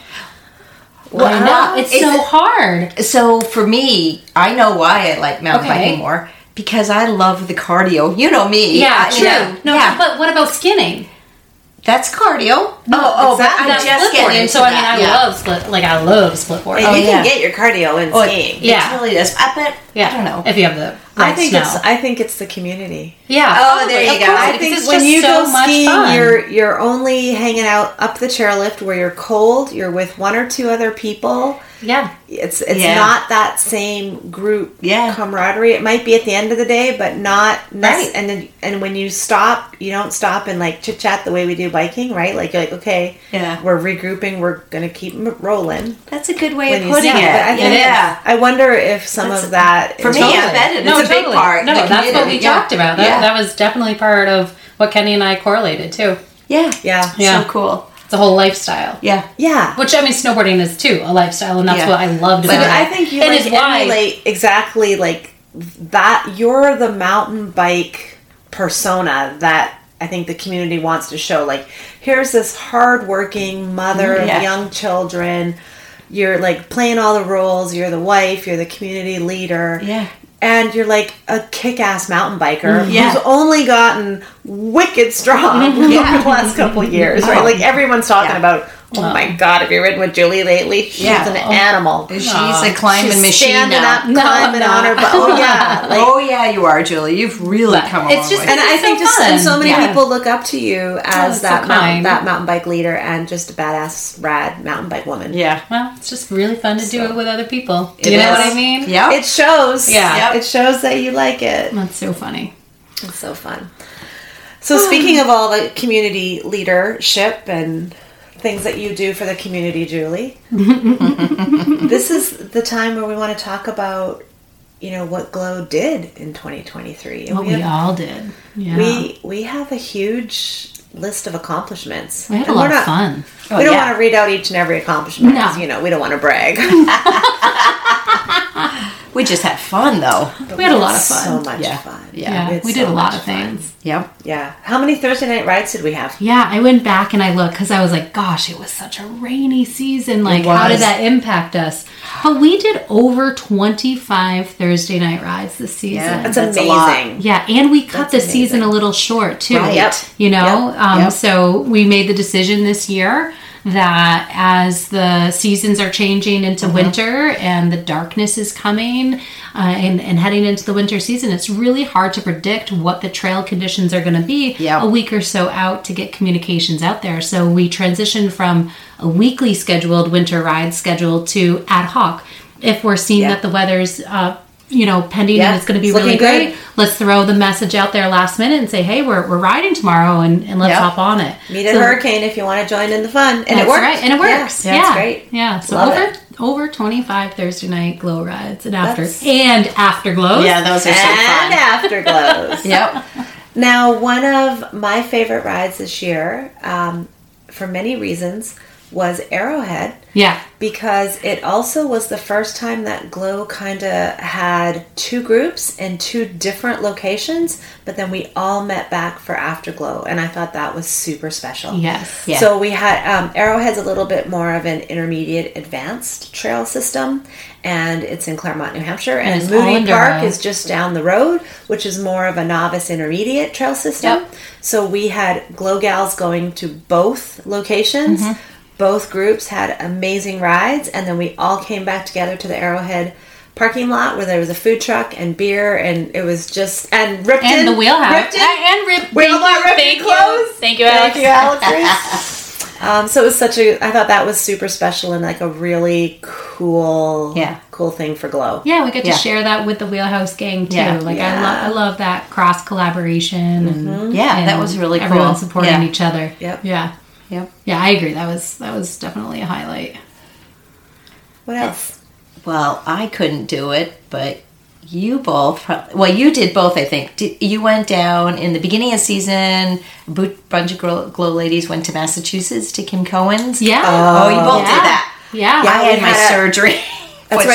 Well, I know. It's so hard. So for me, I know why I like mountain biking more. Because I love the cardio. You know me. Yeah, true. But what about skinning? That's cardio. exactly. But I'm That's just split getting boarding. into So I that. mean, I love split boarding. And you can get your cardio in skiing. It really does. I don't know. If you have the I right think it's the community. Yeah. Oh, there you go. I think when you go skiing, you're only hanging out up the chairlift where you're cold. You're with one or two other people. Yeah. It's not that same group camaraderie. It might be at the end of the day, but not Right. And when you stop, you don't stop and like chit chat the way we do biking, right? Like you're like, okay, we're regrouping. We're gonna keep rolling. That's a good way When of you putting see it. it. I think- I wonder if some of that for me. I bet it's a big part. No, the that's what we community. talked about. That was definitely part of what Kenny and I correlated too. Yeah. Yeah. So cool. It's a whole lifestyle. Yeah. Which, I mean, snowboarding is too a lifestyle, and that's what I loved about But it. I think you and emulate exactly like that. You're the mountain bike persona that I think the community wants to show. Like, here's this hardworking mother of young children. You're like playing all the roles. You're the wife. You're the community leader. Yeah. And you're like a kick-ass mountain biker who's only gotten wicked strong over the last couple years, right? Like everyone's talking about, oh my God, have you ridden with Julie lately? She's an animal. She's a climbing She's machine standing now. up, climbing on her butt. You are, Julie. You've really come a long way. And I think fun. so many people look up to you as that kind. mountain bike leader and just a badass, rad mountain bike woman. Yeah. Well, it's just really fun to do it with other people. It You know is. what I mean? Yeah. It shows. Yeah. It shows that you like it. That's so funny. It's so fun. So speaking of all the community leadership and things that you do for the community, Julie, this is the time where we want to talk about, what Glow did in 2023. And What we all did. Yeah. We have a huge list of accomplishments. We had a lot of fun. We don't want to read out each and every accomplishment. No. 'Cause, we don't want to brag. We just had fun, though. We had a lot of fun. So much fun. Yeah, we did a lot of things. Yep. Yeah. How many Thursday night rides did we have? Yeah, I went back and I looked because I was like, gosh, it was such a rainy season. Like, how did that impact us? But we did over 25 Thursday night rides this season. Yeah. That's That's a lot. amazing. Yeah, and we cut the season a little short too. Right. Yep. So we made the decision this year that as the seasons are changing into winter and the darkness is coming and heading into the winter season, it's really hard to predict what the trail conditions are going to be a week or so out to get communications out there. So we transitioned from a weekly scheduled winter ride schedule to ad hoc. If we're seeing that the weather's pending and it's going to be really great, good. let's throw the message out there last minute and say, hey, we're riding tomorrow and let's hop on it. Meet a hurricane if you want to join in the fun. And That's it works. right. And it works. Yeah, it's great. Yeah. So Love over 25 Thursday night glow rides and afterglows. Yeah, those are so And fun. afterglows. Yep. Now, one of my favorite rides this year, for many reasons, was Arrowhead. Yeah. Because it also was the first time that Glow kind of had two groups in two different locations, but then we all met back for Afterglow, and I thought that was super special. Yes. Yeah. So we had Arrowhead's a little bit more of an intermediate advanced trail system, and it's in Claremont, New Hampshire, and it's all Moody in Park Durham. is just down the road, which is more of a novice intermediate trail system. Yep. So we had Glow Gals going to both locations. Both groups had amazing rides, and then we all came back together to the Arrowhead parking lot where there was a food truck and beer, and it was just Ripton And the wheelhouse. Ripton. And We all bought Ripton clothes. Thank you, Alex. Thank you, Alex. So it was I thought that was super special and like a really cool thing for Glow. Yeah, we get to share that with the Wheelhouse gang too. Yeah. I love that cross collaboration and that was really cool. Everyone supporting each other. Yep. Yeah. Yep. Yeah, I agree. That was definitely a highlight. What else? Well, I couldn't do it, but you both. Well, you did both, I think. You went down in the beginning of season. A bunch of Glow ladies went to Massachusetts to Kim Cohen's. Yeah. Oh, you both did that. Yeah. I had my surgery. That's right.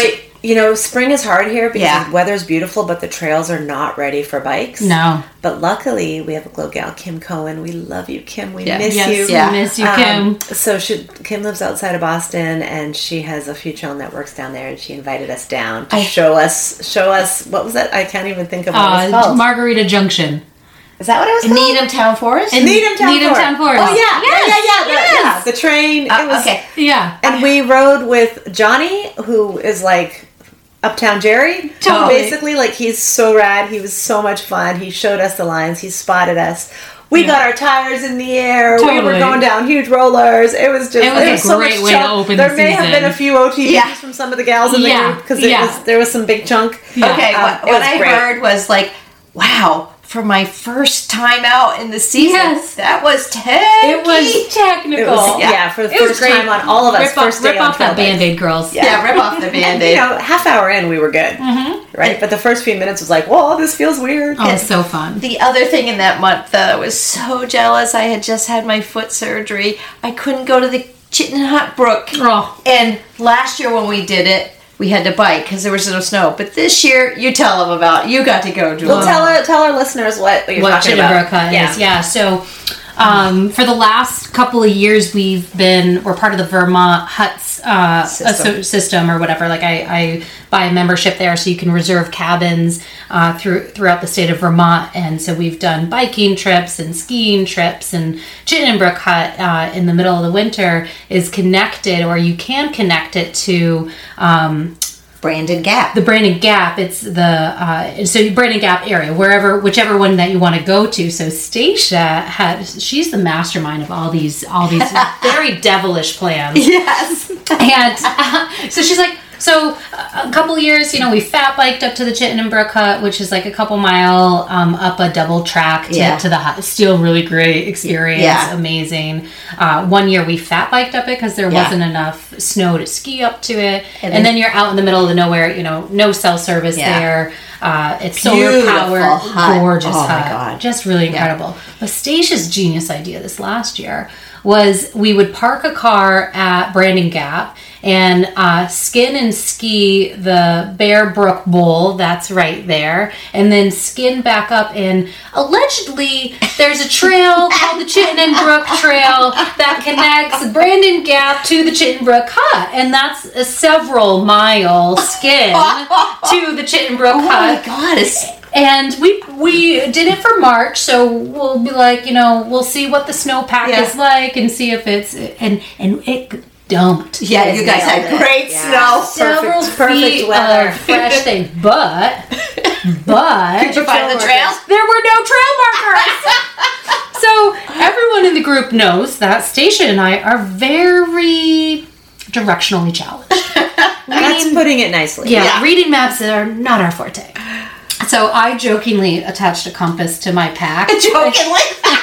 spring is hard here because Yeah. the weather's beautiful, but the trails are not ready for bikes. No. But luckily, we have a glow gal, Kim Cohen. We love you, Kim. We miss Yes, you. Yeah. we miss you, Kim. So Kim lives outside of Boston, and she has a few trail networks down there, and she invited us down to show us what was that? I can't even think of what it was called. Margarita Junction. Is that what it was called? Needham Town Forest? Needham Town Forest. Oh, yeah. Yes. The train. It was, okay. Yeah. And we rode with Johnny, who is like Uptown Jerry. Totally. Basically, like, he's so rad. He was so much fun. He showed us the lines. He spotted us. We got our tires in the air. We were Totally. going down huge rollers. It was just a so great much way to chunk. open There the may have season. been a few OTVs from some of the gals in the group because there was some big chunk. Yeah. Okay, It what was I great. heard was like, wow, for my first time out in the season, Yes. that was techy. It was technical. It was, for the It was first great. time on all of us. First day rip on off that trail bikes. Band-Aid, girls. Yeah, rip off the And, Band-Aid. half hour in, we were good. Right? But the first few minutes was like, whoa, this feels weird. Oh, it's so fun. The other thing in that month, I was so jealous. I had just had my foot surgery. I couldn't go to the Chittenden Brook. Oh. And last year when we did it, we had to bike because there was no snow. But this year, you tell them about. You got to go, Julie. Well, tell our listeners what you're What talking Chittenden about. Brook Hut is. Yeah, so for the last couple of years, we're part of the Vermont Huts system or whatever. Like I buy a membership there so you can reserve cabins throughout the state of Vermont. And so we've done biking trips and skiing trips, and Chittenden Brook Hut in the middle of the winter is connected, or you can connect it to Brandon Gap. the Brandon Gap. It's the Brandon Gap area, whichever one that you want to go to. So Stacia she's the mastermind of all these very devilish plans. Yes. And so she's like, so a couple of years, we fat biked up to the Chittenden Brook Hut, which is like a couple mile up a double track to the hut. Still really great experience. Yeah. Amazing. 1 year we fat biked up it because there wasn't enough snow to ski up to it. And then you're out in the middle of the nowhere, no cell service there. It's solar powered, hut. gorgeous Oh, my hut. God. Just really incredible. But Stacey's genius idea this last year was we would park a car at Brandon Gap and skin and ski the Bear Brook Bowl that's right there, and then skin back up. And allegedly there's a trail called the Chittenden Brook Trail that connects Brandon Gap to the Chittenden Brook Hut, and that's a several mile skin to the Chittenden Brook Hut. Oh my God. And we did it for March, so we'll be like, we'll see what the snowpack is like and see if it's and it dumped. Yeah, you guys had great snow. Several Perfect feet weather. of fresh things, but Did you find the trail? there were no trail markers. So everyone in the group knows that Stacia and I are very directionally challenged. That's putting it nicely. Yeah, reading maps are not our forte. So I jokingly attached a compass to my pack. Jokingly?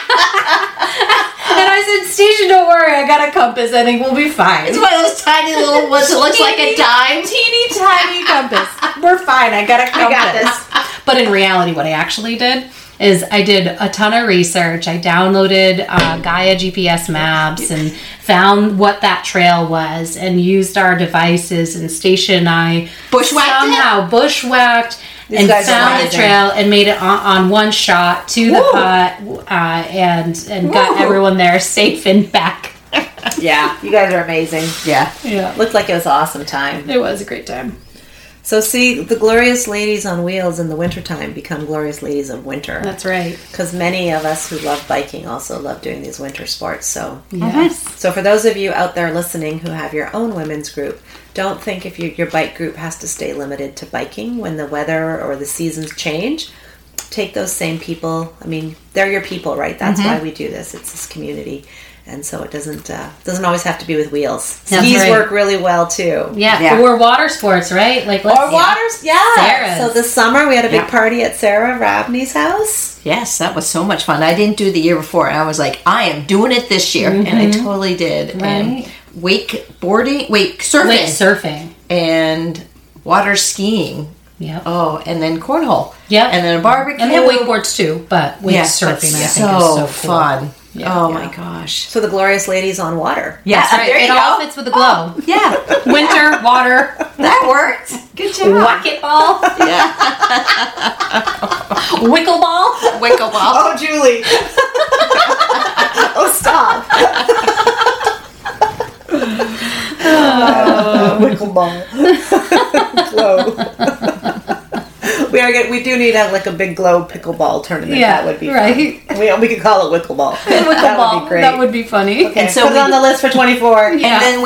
And I said, Stacia, don't worry, I got a compass. I think we'll be fine. It's one of those tiny little ones that looks like a dime. Teeny tiny compass. We're fine. I got a compass. I got this. But in reality, what I actually did is I did a ton of research. I downloaded Gaia GPS maps and found what that trail was and used our devices, and Stacia and I Bushwhacked bushwhacked and guys are found the amazing. trail and made it on one shot to the hut and got everyone there safe and back. Yeah, you guys are amazing. Yeah. Yeah. Looked like it was an awesome time. It was a great time. So see, the glorious ladies on wheels in the wintertime become glorious ladies of winter. That's right. Because many of us who love biking also love doing these winter sports. So Yes. So for those of you out there listening who have your own women's group, don't think if your bike group has to stay limited to biking when the weather or the seasons change. Take those same people. I mean, they're your people, right? That's why we do this. It's this community. And so it doesn't always have to be with wheels. That's Skis right. work really well too. Yeah. Or water sports, right? Like let's Sarah's. So this summer we had a big party at Sarah Rabney's house. Yes, that was so much fun. I didn't do the year before. I was like, I am doing it this year. And I totally did. Right. And surfing. Lake surfing. And water skiing. Yep. Oh, and then cornhole. Yep. And then a barbecue. And they have wakeboards too, but wake surfing I think is so cool. fun. Oh my gosh. So the glorious ladies on water. Yeah, That's right. there you It all go. fits with the glow. Yeah, Winter, water, that worked. Good job. whack it ball, Yeah. wickle ball. Winkle ball. Oh, Julie. Oh, stop. Wickle ball. Glow. We do need to have like a big glow pickleball tournament. Yeah, that would be right. fun. We could call it wickle ball. That would be great. That would be funny. Okay, And so put it we- on the list for 24. Yeah. And then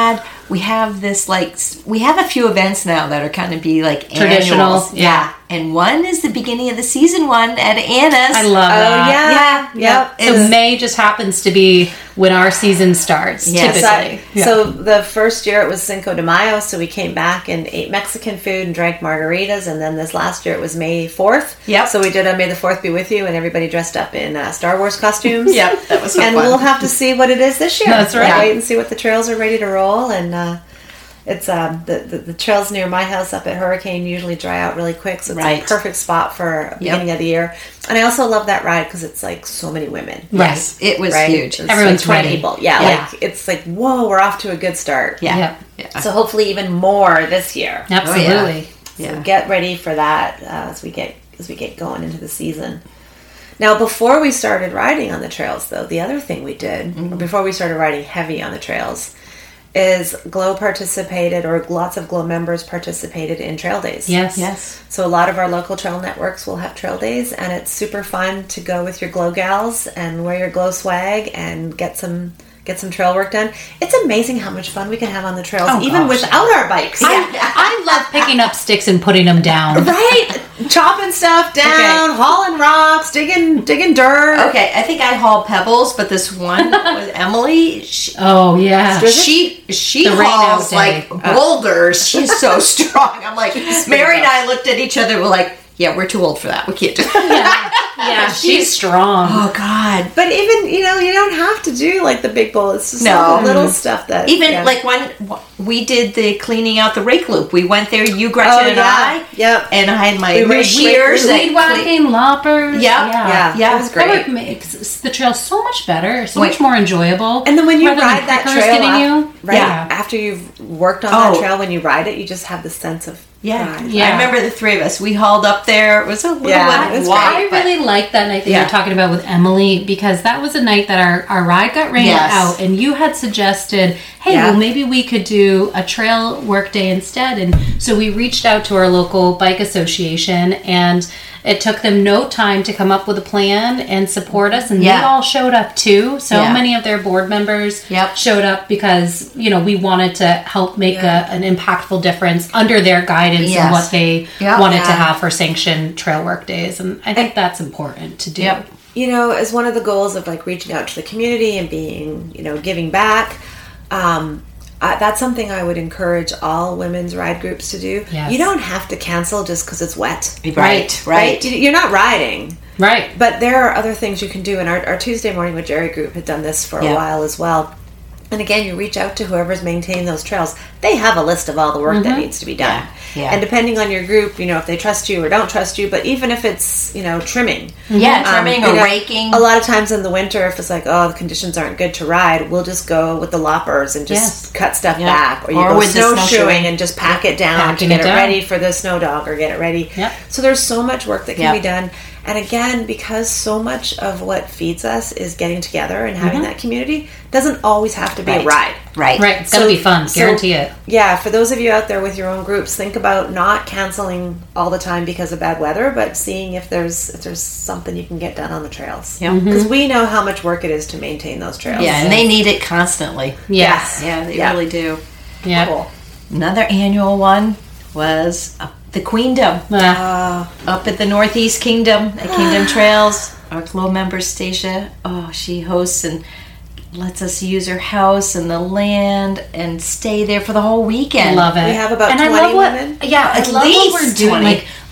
we have this we have a few events now that are kind of be like Traditional, annuals. yeah. And one is the beginning of the season one at Anna's. I love Oh, that. yeah. Yeah. So May just happens to be when our season starts, Yes. typically. So the first year it was Cinco de Mayo, so we came back and ate Mexican food and drank margaritas, and then this last year it was May 4th. Yep. So we did a May the 4th be with you, and everybody dressed up in Star Wars costumes. Yep, that was so And fun. we'll have to see what it is this year. That's right. We'll wait and see what the trails are ready to roll, and it's the trails near my house up at Hurricane usually dry out really quick, so it's Right. a perfect spot for beginning of the year. And I also love that ride because it's like so many women. Yes, it was Right? huge. It's Everyone's like 20 ready. people. Yeah, Yeah. like it's like, whoa, we're off to a good start. Yeah. Yeah. Yeah. So hopefully even more this year. Absolutely. Yeah. So get ready for that as we get going into the season. Now, before we started riding on the trails, though, the other thing we did, or before we started riding heavy on the trails, is Glow participated, or lots of Glow members participated in trail days. Yes. Yes. So a lot of our local trail networks will have trail days, and it's super fun to go with your Glow gals and wear your Glow swag and get some trail work done. It's amazing how much fun we can have on the trails, Oh, even gosh. without our bikes. I love picking up sticks and putting them down. Right? Chopping stuff down, hauling rocks, digging dirt. Okay, I think I hauled pebbles, but this one with Emily, she Oh, yeah. she The rain hauls out day. like boulders. She's so strong. I'm like, Mary and I looked at each other. We're like, yeah, we're too old for that. We can't do that. Yeah, she's strong. Oh God. But even, you don't have to do like the big bowl. It's just No. all the little stuff that... Even yeah. like when we did the cleaning out the rake loop, we went there. You, Gretchen, and I. Yep. And I had my We red rake- shears. that Weed whacking, loppers. Yeah. Yeah. It was That great. would make the trail so much better, so Wait. much more enjoyable. And then when you rather than ride that prickers trail, getting you, right? Yeah. After you've worked on Oh. that trail, when you ride it, you just have this sense of Yeah. pride. Yeah. I remember the three of us. We hauled up there. It was a little Yeah, bit it was wide, I but- really liked that night that Yeah. you were talking about with Emily, because that was a night that our ride got rained Yes. out, and you had suggested, hey, Yeah. well, maybe we could do a trail work day instead. And so we reached out to our local bike association, and it took them no time to come up with a plan and support us, and they Yeah. all showed up too. So Yeah. many of their board members Yep. showed up because, we wanted to help make an impactful difference under their guidance Yes. and what they Yep. wanted to Yeah. have for sanctioned trail work days. And I think that's important to do. Yep. As one of the goals of like reaching out to the community and being, giving back, that's something I would encourage all women's ride groups to do. Yes. You don't have to cancel just because it's wet. Right. You're not riding. Right. But there are other things you can do, and our Tuesday Morning with Jerry group had done this for Yeah. a while as well. And again, you reach out to whoever's maintaining those trails. They have a list of all the work that needs to be done. Yeah. And depending on your group, if they trust you or don't trust you, but even if it's, trimming. Yeah, trimming or you know, raking. A lot of times in the winter, if it's like, oh, the conditions aren't good to ride, we'll just go with the loppers and just Yes. cut stuff Yeah. back. Or you Or go with the snowshoeing snowshoeing. and just pack it down Packing to it get it down. ready for the snow dog or get it ready. Yep. So there's so much work that can Yep. be done. And again, because so much of what feeds us is getting together and having that community, doesn't always have to be a ride. Right. Right. It's going to be fun. Guarantee it. Yeah, for those of you out there with your own groups, think about not canceling all the time because of bad weather, but seeing if there's something you can get done on the trails. Yeah. Because we know how much work it is to maintain those trails. Yeah, and they need it constantly. Yes. Yeah, they Yeah. really do. Yeah. Cool. Another annual one was the Queendom. Up at the Northeast Kingdom, at Kingdom Trails. Our Glow member, Stacia, she hosts and lets us use her house and the land and stay there for the whole weekend. Love it. We have about and 20 I love women? Yeah, I At love what we're least doing. 20. Like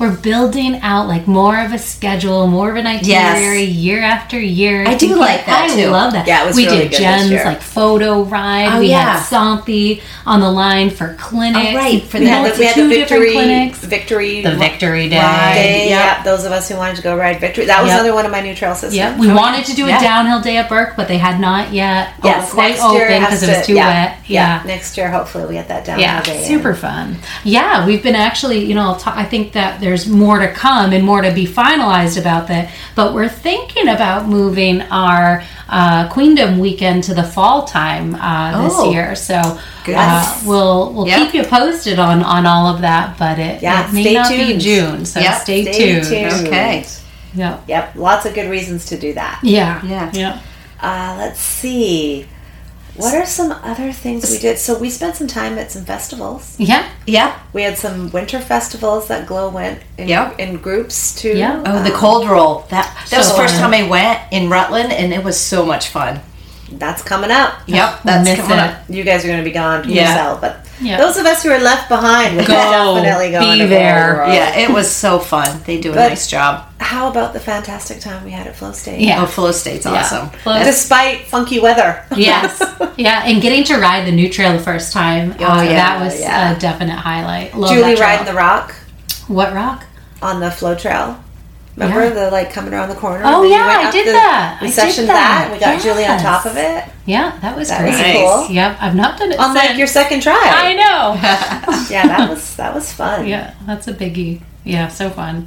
we're building out like more of a schedule, more of an itinerary year after year. I do like that I too. love that. Yeah, it was we really did good this Jen's year. like photo ride. Oh, we yeah. had Sompi on the line for clinics. Oh, right, for we that. We had two the different clinics. Victory The Victory Day. Day. Yep. Yeah, those of us who wanted to go ride Victory. That was Yep. another one of my new trail systems. Yep, we wanted to do a Yeah. downhill day at Burke, but they had not yet Yes, quite next year open has because it was too wet. Yeah, next year hopefully we get that down. Yeah, day super in. fun. Yeah, we've been actually, I think that there's more to come and more to be finalized about that. But we're thinking about moving our Queendom weekend to the fall time this Oh, year. So good. we'll Yep. keep you posted on all of that. But it may stay not be tuned. June, so Yep, stay Stay tuned. tuned. Okay. Yep. Yep, lots of good reasons to do that. Yeah. Yeah. Yeah. Let's see. What are some other things we did? So we spent some time at some festivals. Yeah. Yeah. We had some winter festivals that Glow went in, Yep. in groups to. Yeah. Oh, the cold roll. That was the first fun. time I went in Rutland, and it was so much fun. That's coming up. Yep, that's Miss coming it. up. You guys are going to be gone Yeah. yourself, but Yeah. those of us who are left behind will Go. definitely go Be on a there. roll. Yeah, it was so fun. They do a But- nice job. How about the fantastic time we had at Flow State? Yeah. Oh, Flow State's awesome. Close. Despite funky weather. Yes. Yeah, and getting to ride the new trail the first time, yeah, that was yeah. a definite highlight. Love Julie that trail. riding the rock What rock? on the Flow Trail. Remember Yeah. the like coming around the corner? Oh, and then you yeah, went I up did the- that. We I did sessioned that. that. We got Julie on Yes. top of it. Yeah, that was That great. was Nice. cool. Yep, I've not done it On like since. your second try. I know. Yeah, that was fun. Yeah, that's a biggie. Yeah, so fun.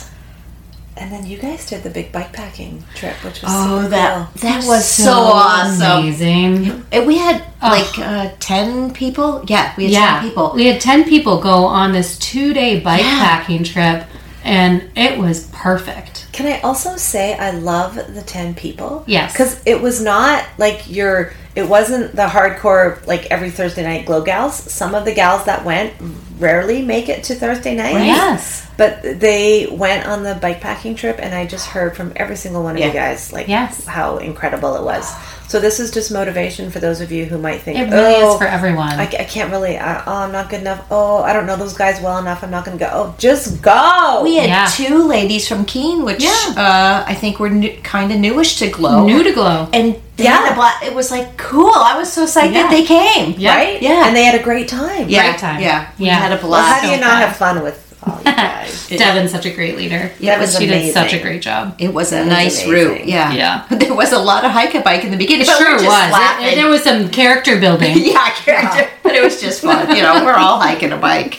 And then you guys did the big bike packing trip, which was Oh, super that was so awesome. Amazing. And we had like 10 people. Yeah, we had Yeah, 10 people. we had 10 people go on this 2-day bike Yeah. packing trip, and it was perfect. Can I also say I love the 10 people? Yes. Because it was not like it wasn't the hardcore, like every Thursday night Glow gals. Some of the gals that went rarely make it to Thursday night. Yes. But they went on the bike packing trip, and I just heard from every single one of Yeah. you guys, like, Yes. how incredible it was. So this is just motivation for those of you who might think, It really is for everyone. I can't really, I'm not good enough. Oh, I don't know those guys well enough. I'm not going to go. Oh, just go. We had Yeah. 2 ladies from Keene, which Yeah. I think were kind of newish to Glow. New to Glow. And they Yeah. had a it was like cool. I was so psyched Yeah. that they came. Yeah. Right? Yeah. And they had a great time. Yeah. Great time. Yeah. We Yeah. had a Well, blast. how do you So not fun. have fun with all you guys? Devin's such a great leader. Yeah, it was She did amazing. such a great job. It was a was nice amazing. route. Yeah. Yeah. There was a lot of hike and bike in the beginning. It but we sure were just was. laughing. There was some character building. yeah, character. But it was just fun. We're all hiking a bike.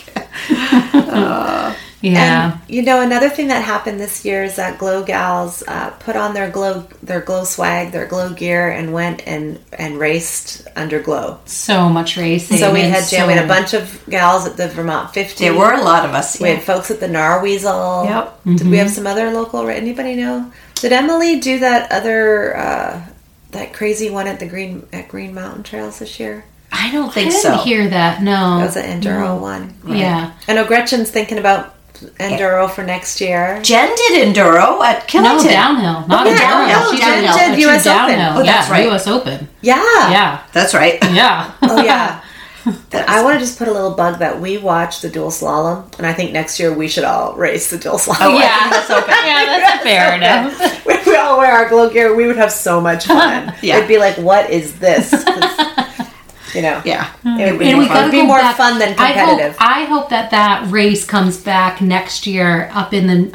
Yeah. And another thing that happened this year is that Glow gals put on their glow swag, their Glow gear, and went and raced under Glow. So much racing. So we and had we had a bunch of gals at the Vermont 50. There were a lot of us. We had folks at the Narweasel. Yep. Did we have some other local? Anybody know? Did Emily do that other that crazy one at Green Mountain Trails this year? I don't I think didn't so. hear that. No. That was an enduro one. Yeah. I know Gretchen's thinking about enduro for next year. Jen did enduro at No, Killington. downhill. Not Oh, enduro. downhill. She Downhill. did Did US Open. downhill. Oh, that's yeah, right. US Open. Yeah. Yeah. That's right. Yeah. Oh yeah. I want to just put a little bug that we watched the dual slalom, and I think next year we should all race the dual slalom. Oh, Yeah. that's okay. Yeah, that's fair enough. If we all wear our Glow gear, we would have so much fun. Yeah. It'd be like, what is this? 'Cause, Yeah. it would be, And we gotta it'd be go more back. fun than competitive. I hope that race comes back next year up in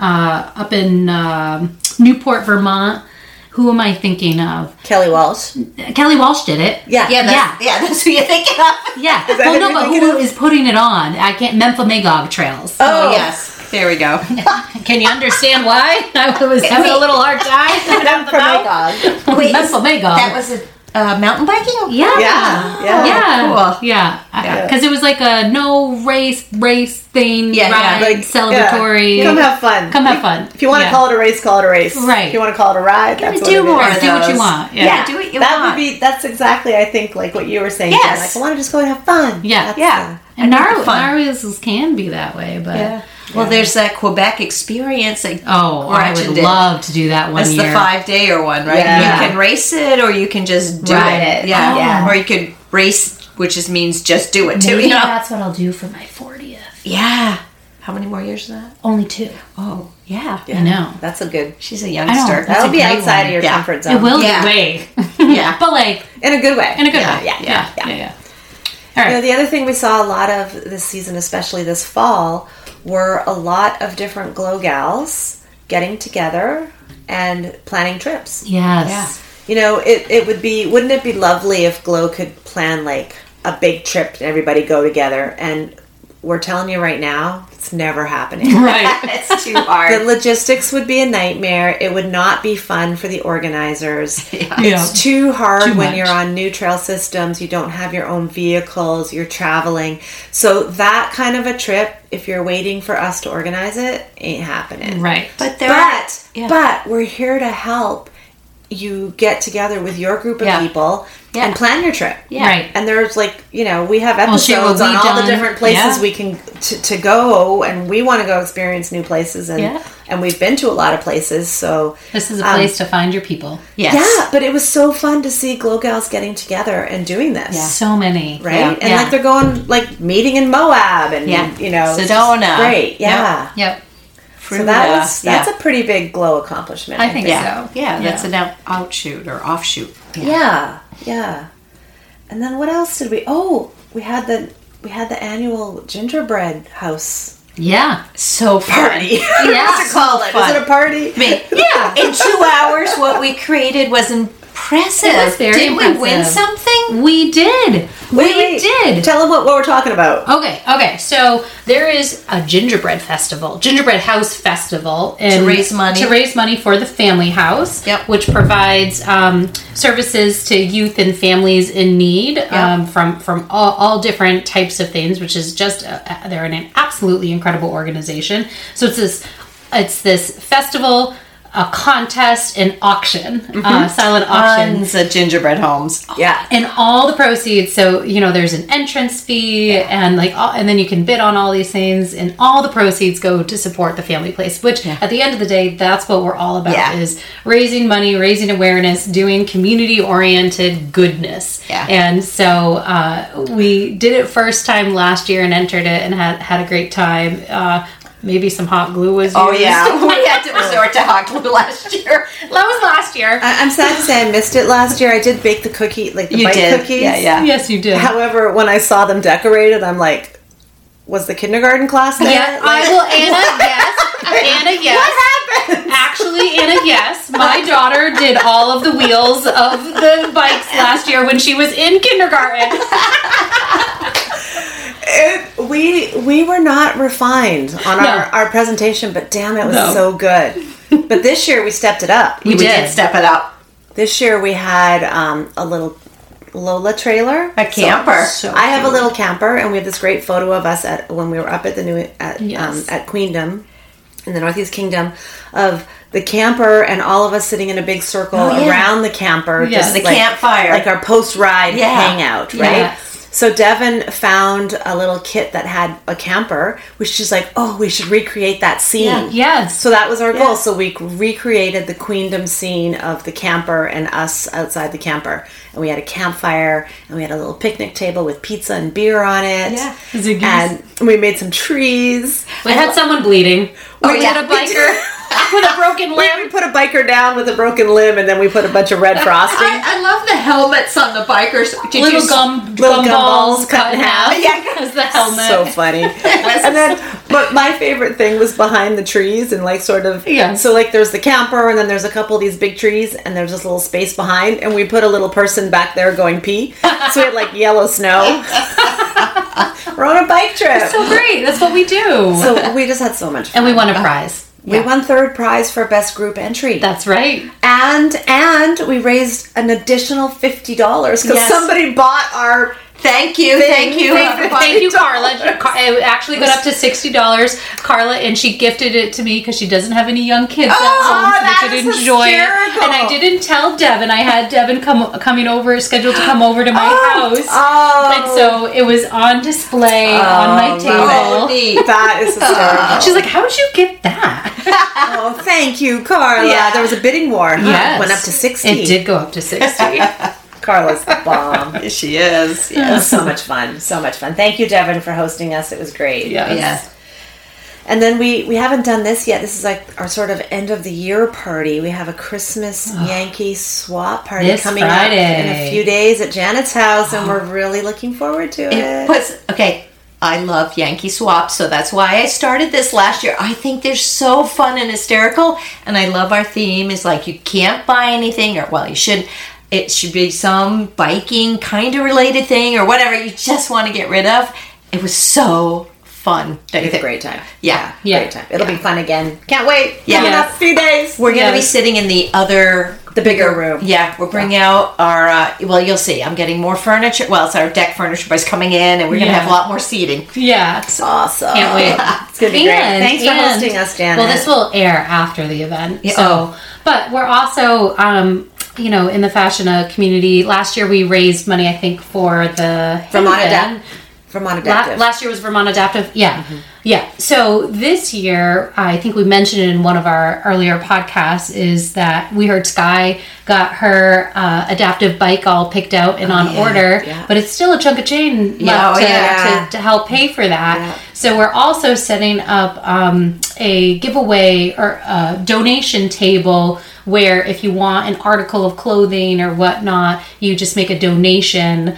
Newport, Vermont. Who am I thinking of? Kelly Walsh. Kelly Walsh did it. Yeah. That's who you're thinking of. Yeah. that Well, who no, you're but thinking who of? is putting it on? I can't. Memphamagog Trails. Oh, yes. There we go. Can you understand why I was having a little hard time? Wait, Memphamagog. that was a mountain biking? Yeah. Yeah. Yeah. Cool. Yeah. Because it was like a no race thing, Yeah, yeah. ride, Like, celebratory. Yeah. Come have fun. Come have fun. If you want to Yeah. call it a race, call it a race. Right. If you want to call it a ride, that's what do it more is. of Do what you those. want. Yeah, do what you That want. would be. That's exactly, I think, like what you were saying. Yes. Jen. Like, I want to just go and have fun. Yeah. That's Yeah. And Have fun. Narwhals can be that way, but Yeah. Well, there's that Quebec experience. Like oh, I Gretchen would did. love to do that one That's year. the 5-dayer one, right? Yeah. You can race it, or you can just do Ride it. it. Yeah. Oh. Yeah. Or you could race, which just means just do it too. Maybe You know? that's what I'll do for my 40th. Yeah. How many more years is that? Only 2. Oh, yeah. I know. That's a good. She's a youngster. That's That'll a be great outside one. of your Yeah. comfort zone. It will Yeah. be way. Yeah. But like, in a good way. in a good Yeah, way. yeah, Yeah. All You know, right. the other thing we saw a lot of this season, especially this fall, were a lot of different Glow gals getting together and planning trips. Yes. You know, wouldn't it be lovely if Glow could plan like a big trip and everybody go together? And we're telling you right now, it's never happening. Right. It's too The hard. logistics would be a nightmare. It would not be fun for the organizers. Yeah. It's too hard Too when much. you're on new trail systems. You don't have your own vehicles. You're traveling. So that kind of a trip, if you're waiting for us to organize it, ain't happening. Right. But there are... But we're here to help you get together with your group of Yeah. people Yeah. and plan your trip. Yeah. Right. And there's like, you know, we have We'll share what episodes on we've all the done. different places Yeah. we can to go, and we want to go experience new places, and Yeah. and we've been to a lot of places. So This is a place to find your people. Yes. yeah, but it was so fun to see Glow Gals getting together and doing this. So many. Right? Yeah. And Yeah. like they're going like meeting in Moab and Yeah. you know it's Sedona. just great. Yeah. Yep. So that's a pretty big Glow accomplishment. I think Yeah. so. Yeah, that's an outshoot or offshoot. Yeah, yeah. And then what else did we? Oh, we had the annual gingerbread house Yeah. So party. Yeah. What's it called? fun. Is it a party? I mean, yeah. In 2 hours, what we created was impressive. It was very Didn't we win impressive. something? We did. We did. Tell them what we're talking about. Okay. So there is a gingerbread house festival, To raise money. for the Family House, Yep. which provides services to youth and families in need from all different types of things. Which is just they're an absolutely incredible organization. So it's this festival, a contest, an auction, silent auction. Tons of gingerbread homes. Yeah. And all the proceeds, so there's an entrance fee, and and then you can bid on all these things, and all the proceeds go to support the family place. Which, at the end of the day, that's what we're all about: Yeah. is raising money, raising awareness, doing community-oriented goodness. Yeah. And so we did it first time last year and entered it, and had a great time. Maybe some hot glue was used. Oh, yeah. We had to resort to hot glue last year. That was last year. I'm sad to say I missed it last year. I did bake the cookie, like the You bite did. cookies. Yeah. Yes, you did. However, when I saw them decorated, I'm like, was the kindergarten class there? Yeah, Like, Anna, yes. what happened? Actually, Anna, yes. My daughter did all of the wheels of the bikes last year when she was in kindergarten. We were not refined on our presentation, but damn, it was so good. But this year we stepped it up. We did step it up. This year we had a little Lola trailer, A camper. I have a little camper, and we have this great photo of us when we were up at Yes. at Queendom in the Northeast Kingdom of the camper and all of us sitting in a big circle around the camper, Yes. just The like, campfire. like our post-ride hangout, right? Yes. So Devin found a little kit that had a camper, which she's like, oh, we should recreate that scene. Yes. So that was our goal. So we recreated the Queendom scene of the camper and us outside the camper. And we had a campfire, and we had a little picnic table with pizza and beer on it. Yeah. Ziggies. And we made some trees. We had someone bleeding. Oh, We yeah. had a biker with a broken We limb. put a biker down with a broken limb, and then we put a bunch of red frosting. I love the helmets on the bikers. Did Little you gumballs cut in half Yeah. as the helmet. So funny. And then, but my favorite thing was behind the trees and like sort of, Yes. so like there's the camper and then there's a couple of these big trees and there's this little space behind and we put a little person back there going pee. So we had like yellow snow. We're on a bike trip. So great. That's what we do. So we just had so much fun. And we won a prize. We won third prize for best group entry. That's right. And we raised an additional $50 because Yes. somebody bought our Thank you. Thank you, Carla. It actually got up to $60, Carla, and she gifted it to me because she doesn't have any young kids at home, so that they could is enjoy hysterical. it. And I didn't tell Devin. I had Devin scheduled to come over to my house, and so it was on display on my table. That is hysterical. She's like, "How'd you get that?" Oh, thank you, Carla. Yeah. There was a bidding war. Huh? Yes. Went up to 60. It did go up to 60. Carla's the bomb. She is. It was so much fun. So much fun. Thank you, Devin, for hosting us. It was great. Yes. Yes. And then we haven't done this yet. This is like our sort of end of the year party. We have a Christmas Yankee swap party coming up in a few days at Janet's house, and we're really looking forward to it. Okay, I love Yankee swaps, so that's why I started this last year. I think they're so fun and hysterical, and I love our theme is like you can't buy anything, or well, you shouldn't. It should be some biking kind of related thing or whatever you just want to get rid of. It was so fun. It's a great time. Yeah. Great time. It'll be fun again. Can't wait. Yeah. Coming up 3 days. We're going to be sitting in the bigger room. Yeah, we're bringing out our, well, you'll see. I'm getting more furniture. Well, it's our deck furniture, but it's coming in, and we're going to have a lot more seating. Yeah. It's awesome. Can't wait. It's going to be great. Thanks for hosting us, Janet. Well, this will air after the event. Yeah. So, but we're also, in the fashion community. Last year we raised money, I think, for the Vermont Adaptive. Last year was Vermont Adaptive. Yeah. Mm-hmm. Yeah. So this year, I think we mentioned in one of our earlier podcasts is that we heard Sky got her adaptive bike all picked out and on order, but it's still a chunk of chain left to help pay for that. Yeah. So we're also setting up a giveaway or a donation table where if you want an article of clothing or whatnot, you just make a donation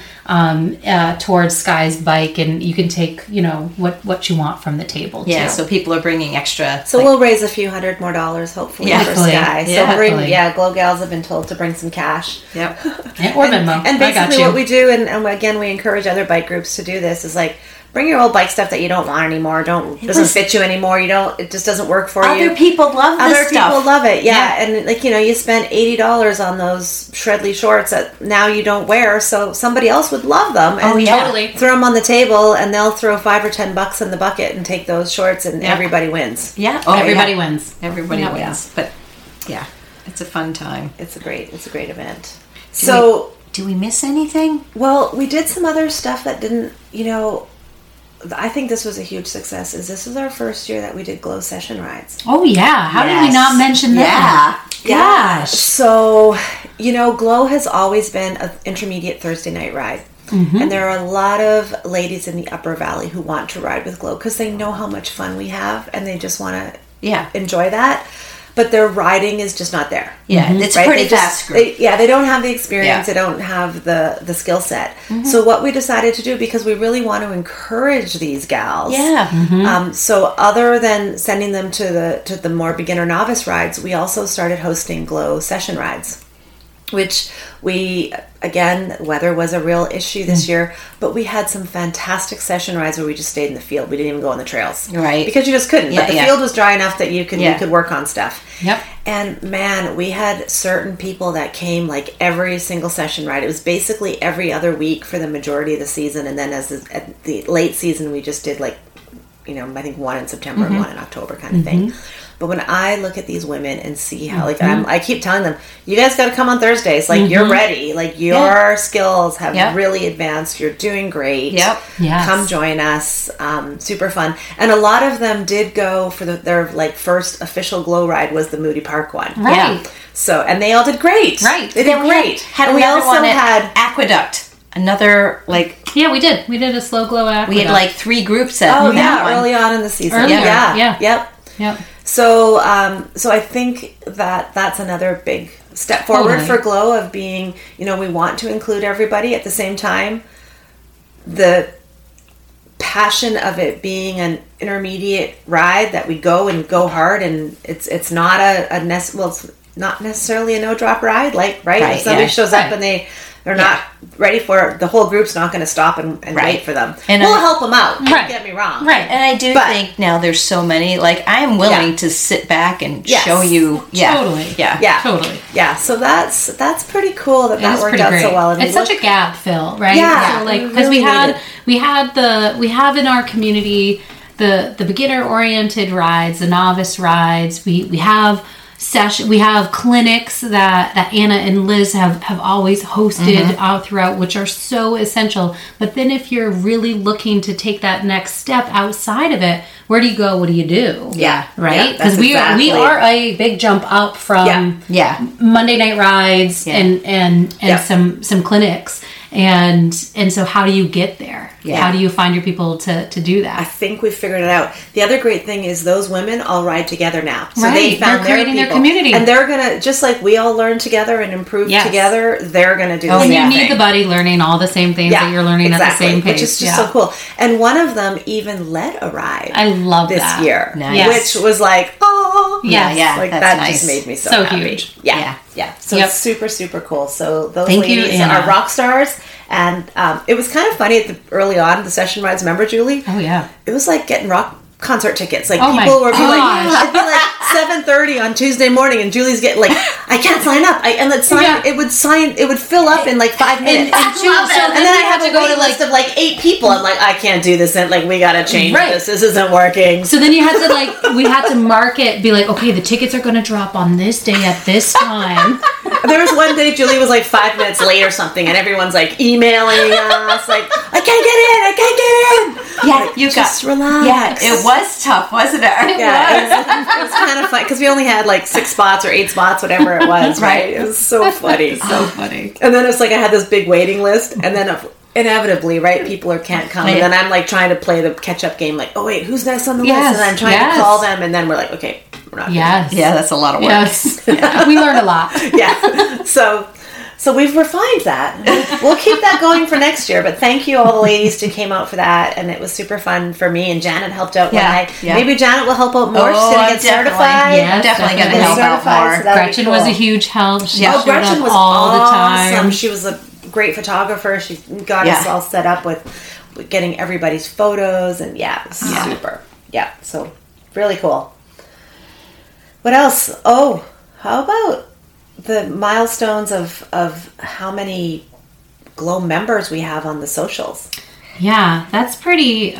towards Sky's bike, and you can take, what you want from the table. Yeah, too. so people are bringing extra. So we'll raise a few $100 more, hopefully, for Sky. So Glow Gals have been told to bring some cash. Yep. Or Venmo. And basically what we do, and again, we encourage other bike groups to do this, is like, bring your old bike stuff that you don't want anymore, doesn't fit you anymore, it just doesn't work for you. Other people love this stuff. Other people love it, and you spent $80 on those Shredly shorts that now you don't wear, so somebody else would love them. And totally. Throw them on the table, and they'll throw $5 or $10 in the bucket and take those shorts, and everybody wins. Yeah, everybody wins. Everybody wins. But yeah, it's a fun time. It's a great event. Do we miss anything? Well, we did some other stuff that didn't, I think this was a huge success. This was our first year that we did Glow session rides. Oh yeah, how did we not mention that? Yeah. Gosh. So, Glow has always been an intermediate Thursday night ride. Mm-hmm. And there are a lot of ladies in the Upper Valley who want to ride with Glow because they know how much fun we have and they just want to enjoy that. But their riding is just not there. Yeah, it's a pretty fast group. They don't have the experience. They don't have the skill set. Mm-hmm. So what we decided to do, because we really want to encourage these gals. Yeah. Mm-hmm. So other than sending them to the more beginner novice rides, we also started hosting Glow session rides, which weather was a real issue this year, but we had some fantastic session rides where we just stayed in the field. We didn't even go on the trails. Right. Because you just couldn't. But the field was dry enough that you could work on stuff. Yep. And man, we had certain people that came like every single session ride. It was basically every other week for the majority of the season. And then at the late season, we just did I think one in September and one in October kind of thing. But when I look at these women and see how, I keep telling them, you guys got to come on Thursdays. You're ready. Your skills have really advanced. You're doing great. Yep. Yes. Come join us. Super fun. And a lot of them did go for their first official Glow ride was the Moody Park one. Right. Yeah. So, and they all did great. Right. They did great. And we also had Aqueduct. Another we did a slow Glow Aqueduct. We had 3 groups at early on in the season. Earlier. Yep. So I think that's another big step forward for Glow of being, we want to include everybody at the same time. The passion of it being an intermediate ride that we go hard, and it's not it's not necessarily a no drop ride. If somebody shows up and they're not ready for it, the whole group's not going to stop and wait for them. And we'll help them out. Don't get me wrong. Right. And I do think now there's so many, I am willing to sit back and show you. Yeah. Totally. Yeah. Totally. Yeah. So that's pretty cool that worked out so well. And it's such a gap fill, right? Yeah. So because we have in our community the beginner oriented rides, the novice rides. We have we have clinics that Anna and Liz have always hosted throughout, which are so essential. But then if you're really looking to take that next step outside of it, where do you go? What do you do? Yeah. Right? Because we are a big jump up from Monday night rides and some clinics. And so how do you get there? Yeah. How do you find your people to do I that? think we've figured it out. The other great thing is those women all ride together now. So Right. they found They're creating their people. community. And they're going to, just like we all learn together and improve Yes. together, they're going to do the And same you need thing. the buddy learning all the same things that you're learning at the same pace. Which is just so cool. And one of them even led a ride I love this that. year, Nice. Yes. which was like, oh, Yes. Yeah, like that's that nice. just made me so, So happy. huge. Yeah. So Yep. it's super, super cool. So those Thank you, ladies Anna. are rock stars. And it was kind of funny early on, the session rides. Remember, Julie? Oh, yeah. It was like getting rock concert tickets. Like Oh my people would be like, gosh. it'd be like 7:30 on Tuesday morning, and Julie's getting like, I can't sign up. And let's sign. Yeah. It would fill up in like 5 minutes. And And then I have to a go wait to list of like 8 people. I'm like, I can't do this. And like, we gotta change Right. this. This isn't working. So then you had to we had to mark it, be like, okay, the tickets are going to drop on this day at this time. There was one day Julie was like 5 minutes late or something, and everyone's like emailing us, like, I can't get in. Yeah, you Just got. relax. Yeah, it was tough, wasn't it? Yeah, it was kind of fun because we only had like 6 spots or 8 spots, whatever it was. Right? It was so funny. So funny. And then it's like I had this big waiting list, and then inevitably, right, people can't come, and then I'm like trying to play the catch-up game, like, oh wait, who's next on the Yes, list? And I'm trying yes. to call them, and then we're like, okay, we're not. Yes. Yeah, that's a lot of work. Yes. We learned a lot. Yeah. So we've refined that. We'll keep that going for next year. But thank you all the ladies who came out for that, and it was super fun for me. And Janet helped out. Maybe Janet will help out more. She's gonna get certified. Yeah, definitely going to definitely. help out more. So that'd be Gretchen cool. was a huge help. She showed Gretchen up was all the awesome. time. She was a great photographer. She got us all set up with getting everybody's photos, and it was super. Yeah, so really cool. What else? Oh, how about the milestones of how many Glow members we have on the socials? Yeah, that's pretty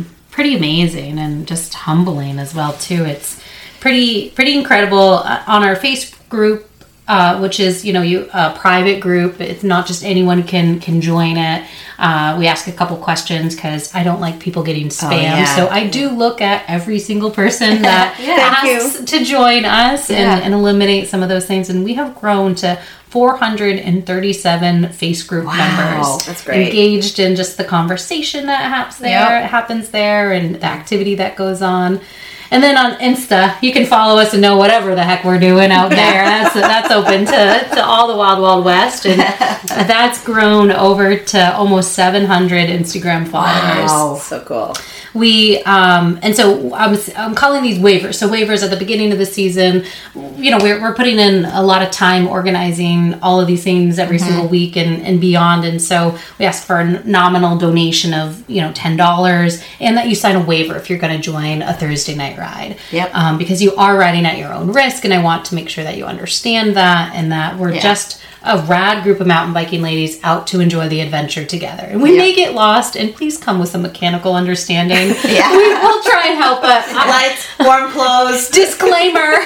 amazing and just humbling as well too. It's pretty incredible on our Facebook group, which is a private group. It's not just anyone can join it. We ask a couple questions because I don't like people getting spam. So I do look at every single person that asks to join us and eliminate some of those things. And we have grown to 437 Face group members. That's great. Engaged in just the conversation that happens there and the activity that goes on. And then on Insta, you can follow us and know whatever the heck we're doing out there. That's open to all the Wild Wild West. And that's grown over to almost 700 Instagram followers. Wow. So cool. We and so I'm calling these waivers. So waivers at the beginning of the season, we're putting in a lot of time organizing all of these things every single week and beyond. And so we ask for a nominal donation of $10, and that you sign a waiver if you're going to join a Thursday night ride. Yep. Because you are riding at your own risk, and I want to make sure that you understand that and that we're just a rad group of mountain biking ladies out to enjoy the adventure together. And we may get lost, and please come with some mechanical understanding. We'll try and help, but Lights, warm clothes. disclaimer.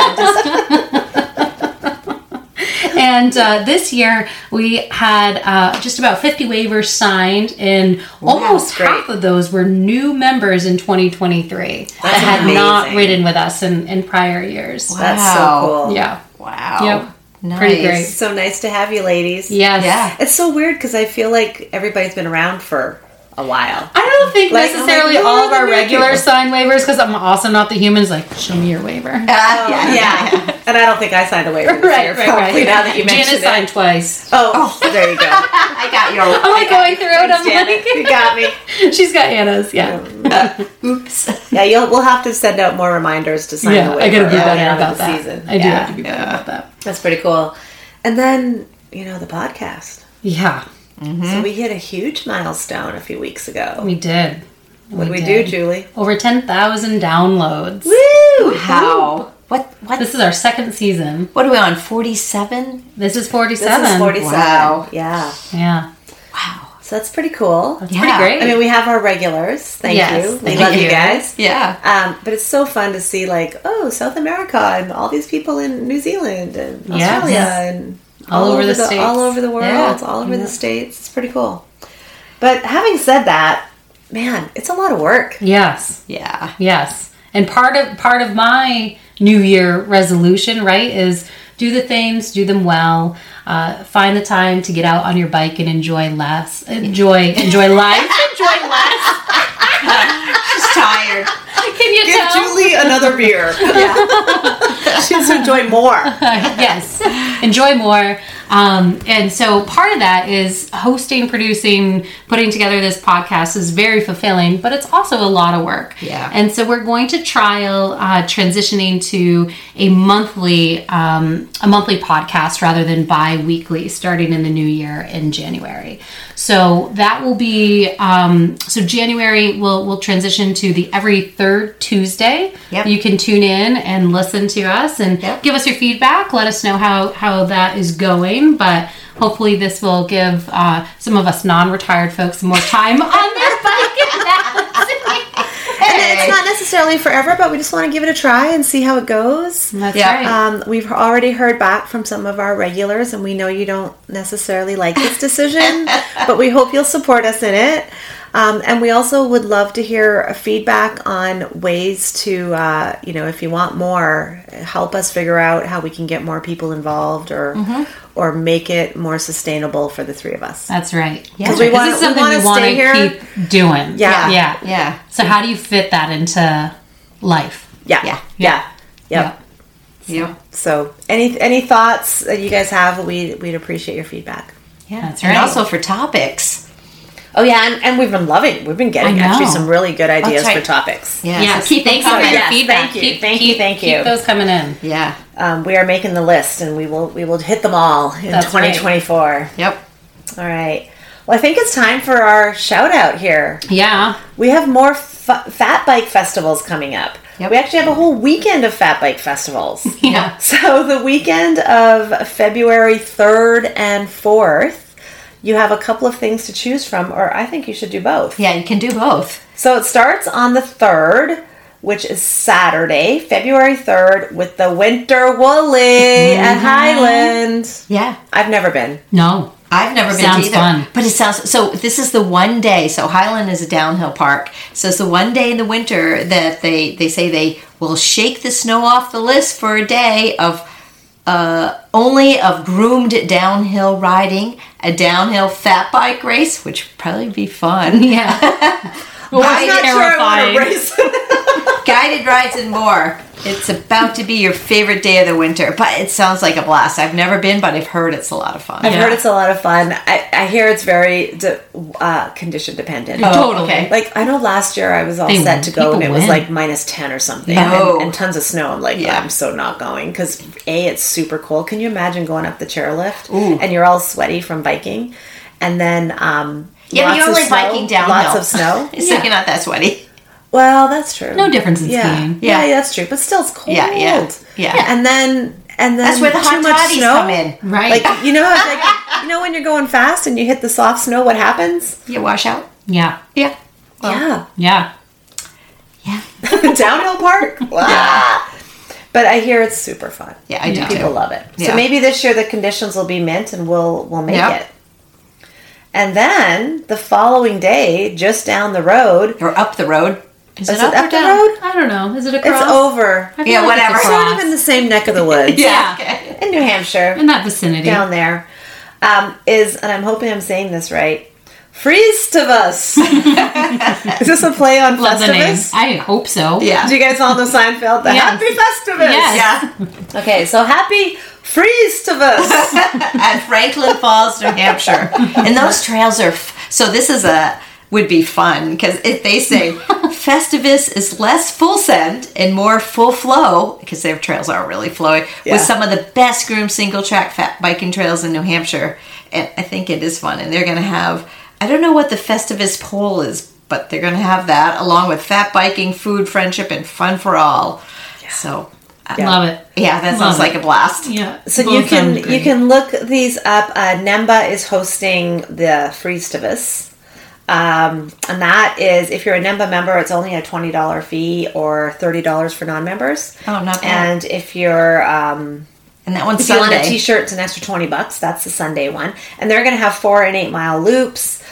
And this year we had just about 50 waivers signed, and almost half of those were new members in 2023 that had not ridden with us in prior years. Wow. That's so cool. Yeah. Wow. Yep. Nice. Pretty great. So nice to have you, ladies. Yes. Yeah. It's so weird because I feel like everybody's been around for a while. I don't think Like, necessarily I'm like, all of our "No, regular people." sign waivers, because I'm also not the humans. Like, show me your waiver. Yeah. And I don't think I signed a waiver this year, probably, now that you mentioned Janice signed it. twice. Oh, there you go. I got your. I'm like going through it. I'm Janet, you got me. like, she's got Anna's. Yeah. Oops. Yeah, we'll have to send out more reminders to sign Yeah, the I waiver. gotta be better early on in about the that. season. I do have to be better about that. That's pretty cool. And then, the podcast. Yeah, So we hit a huge milestone a few weeks ago. we did. What did we do, Julie? Over 10,000 downloads. Woo! How? What? This is our second season. What are we on? 47? This is This 47. is 47. Wow. Yeah. Yeah, Wow. So that's pretty cool. pretty great. I mean, we have our regulars. Thank Yes, you. thank We love you. you guys. Yeah. But it's so fun to see, South America and all these people in New Zealand and Yes. Australia and All over the States. all over the world, Yeah. all over the States. It's pretty cool. But having said that, man, it's a lot of work. yes, Yeah. yes. And part of my New Year resolution, right, is do the things, do them well. Find the time to get out on your bike and enjoy life. Enjoy life. She's tired. Can you Give tell? Julie another beer. She has to enjoy more. Yes, enjoy more. And so part of that is hosting, producing, putting together this podcast is very fulfilling, but it's also a lot of work. Yeah. And so we're going to trial transitioning to a monthly podcast rather than bi-weekly starting in the new year in January. So that will be, so January we'll transition to the every third Tuesday. Yep. You can tune in and listen to us and Yep. give us your feedback. Let us know how that is going. But hopefully this will give some of us non-retired folks more time on their bike and balancing. And it's not necessarily forever, but we just want to give it a try and see how it goes. That's Yeah. right. We've already heard back from some of our regulars, and we know you don't necessarily like this decision, but we hope you'll support us in it. And we also would love to hear feedback on ways to, if you want more, help us figure out how we can get more people involved or make it more sustainable for the three of us. That's right. Because we This want is something to we want stay to here. keep doing. Yeah. Yeah. So how do you fit that into life? Yeah. Yeah. Yeah. So any thoughts that you guys have, we'd appreciate your feedback. Yeah. That's And right. also for topics. Oh yeah, and we've been getting I know. actually some really good ideas That's right. for topics. Yeah. Yeah, So keep them thank you for coming. your Yes, feedback. thank you. Thank you. Keep those coming in. Yeah. We are making the list, and we will hit them all in That's 2024. Yep. All right. Well, I think it's time for our shout out here. Yeah. We have more fat bike festivals coming up. Yep. We actually have a whole weekend of fat bike festivals. Yeah. So the weekend of February 3rd and 4th, you have a couple of things to choose from, or I think you should do both. Yeah, you can do both. So it starts on the 3rd, which is Saturday, February 3rd, with the Winter Woolly at Highland. Yeah. I've never been. No. I've never been Sounds to either. fun. But it sounds so this is the one day. So Highland is a downhill park. So it's the one day in the winter that they say they will shake the snow off the list for a day of only of groomed downhill riding, a downhill fat bike race, which would probably be fun. Yeah. I'm not sure I want to race. Guided rides and more. It's about to be your favorite day of the winter, but it sounds like a blast. I've never been, but I've heard it's a lot of fun. I've heard it's a lot of fun. I hear it's very condition dependent. Totally. okay. Like, I know last year I was all They set win. to go, and it People was win. like minus 10 or something, No. and tons of snow. I'm like, Yeah. I'm so not going, because A, it's super cold. Can you imagine going up the chairlift Ooh. and you're all sweaty from biking, and then Yeah, but lots you're of only snow, biking downhill. lots of snow. So you're not that sweaty. Well, that's true. No difference in Yeah. skiing. Yeah, Yeah. that's true. But still, it's cold. Yeah, yeah. And then That's where the too hot much toddies snow come in. Right. Like, when you're going fast and you hit the soft snow, what happens? You wash out. Yeah. Yeah. Yeah. Yeah. Yeah. Downhill park. Wow. But I hear it's super fun. Yeah, I do People too. love it. Yeah. So maybe this year the conditions will be mint and we'll make Yep. it. And then the following day, just down the road, Or up the road. Is is it up it or up the down? road? I don't know. Is it across? It's over. I feel Yeah, like it's whatever. across. Sort of in the same neck of the woods. Yeah. Okay. In New Hampshire. In that vicinity. Down there. Is, and I'm hoping I'm saying this right, Freestivus. Is this a play on Love the name. Festivus? I hope so. Yeah. Do you guys all know Seinfeld? The Yes. Happy Festivus. Yes. Yeah. Okay, so happy Freestivus. At Franklin Falls, New Hampshire. And those trails are, so this is would be fun because if they say Festivus is less full send and more full flow, because their trails are really flowy, Yeah. with some of the best groomed single track fat biking trails in New Hampshire. And I think it is fun. And they're going to have, I don't know what the Festivus pole is, but they're going to have that along with fat biking, food, friendship, and fun for all. So, Love it. yeah, that sounds Love like it. a blast. Yeah. So Both you sound can great. look these up. Nemba is hosting the Freestivus. And that is, if you're a Nemba member, it's only a $20 fee or $30 for non-members. Oh, not bad. And if you're And that one's if you want a Sunday. t-shirt, it's an extra $20. That's the Sunday one. And they're going to have 4 and 8 mile loops.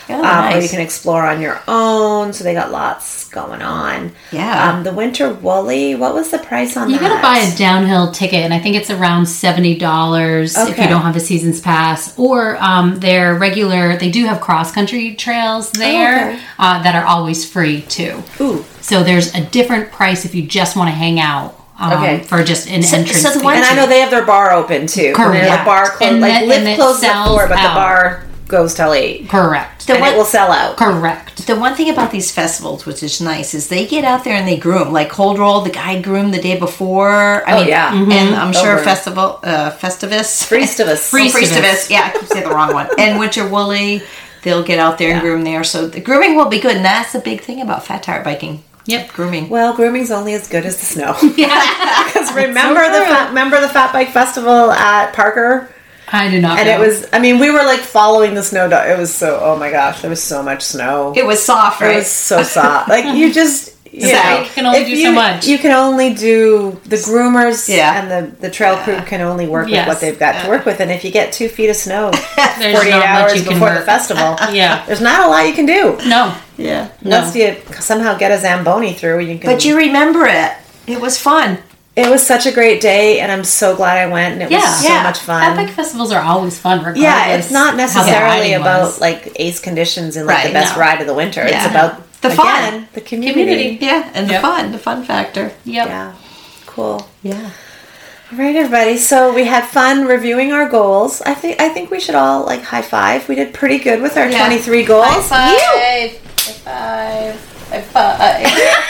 Oh, Or nice. you can explore on your own. So they got lots going on. Yeah. The winter woolly, what was the price on You that? gotta buy a downhill ticket, and I think it's around $70 if Okay. you don't have a season's pass. Or their regular, they do have cross country trails there okay. that are always free too. Ooh. So there's a different price if you just want to hang out Okay. for just an entrance. so the fee. one- And I know they have their bar open too. Correct. And the bar closed, And like that- Lift and it closes at 4, sells but the out. bar goes till 8. Correct. The And one- it will sell out. Correct. The one thing about these festivals, which is nice, is they get out there and they groom. Like Cold Roll, the guide groomed the day before. I mean, yeah. And I'm sure Over. Festivus. Freestivus. Freestivus. Yeah, I keep saying the wrong one. And Winter Woolly, they'll get out there and groom there. So the grooming will be good. And that's the big thing about fat tire biking. Yep. Grooming. Well, grooming's only as good as the snow. Yeah. Because remember the Fat Bike Festival at Parker? I do not And know. it was, I mean, we were like following the snow. It was so, oh my gosh, there was so much snow. It was soft, It right? was so soft. Like you just, you Yeah, know, you can only if do so much. You can only do the groomers, Yeah. and the trail crew can only work with Yes. what they've got to work with. And if you get 2 feet of snow, There's 48 not much hours you can before the work. festival, Yeah. there's not a lot you can do. No. Yeah. Unless you somehow get a Zamboni through, you can. But you remember it. It was fun. It was such a great day, and I'm so glad I went. And it was so much fun. Fat bike festivals are always fun, regardless. Yeah, it's not how the necessarily riding about was. like ace conditions and like Right, the best no. ride of the winter. Yeah. It's about The fun. again, the community. Yeah, and Yep. the fun factor. Yep. Yeah, cool. Yeah. All right, everybody. So we had fun reviewing our goals. I think we should all like high five. We did pretty good with our Yeah. 23 goals. High five.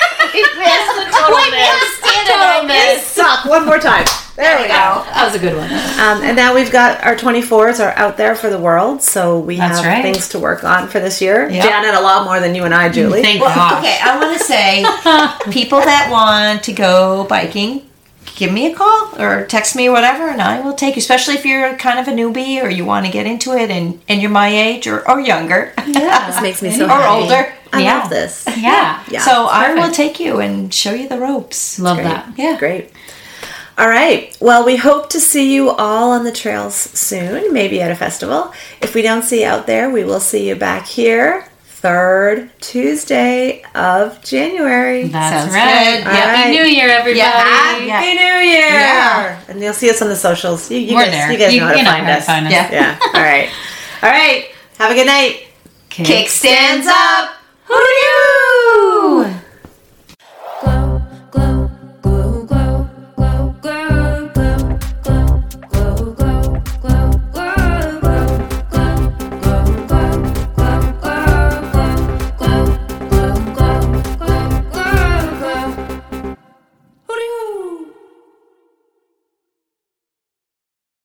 You suck. One more time. There we go. That was a good one. And now we've got our 24s are out there for the world, so we That's have right. things to work on for this year. Yep. Janet, a lot more than you and I, Julie. Thank Well, gosh. okay, I want to say, people that want to go biking, give me a call or text me or whatever, and I will take you, especially if you're kind of a newbie or you want to get into it and you're my age or younger This makes me so or happy. older. I Yeah. love this. Yeah. Yeah. So I will perfect. take you and show you the ropes. Love Great. that. Yeah. Great. All right. Well, we hope to see you all on the trails soon, maybe at a festival. If we don't see you out there, we will see you back here 3rd Tuesday of January. That's Sounds right. good. Happy All right. New Year, everybody. Yeah. Happy New Year! Yeah. And you'll see us on the socials. You We're guys, there. You guys know how to find us. find us. Yeah. Yeah. All right. All right. Have a good night. Kickstands up! Hoo-doo!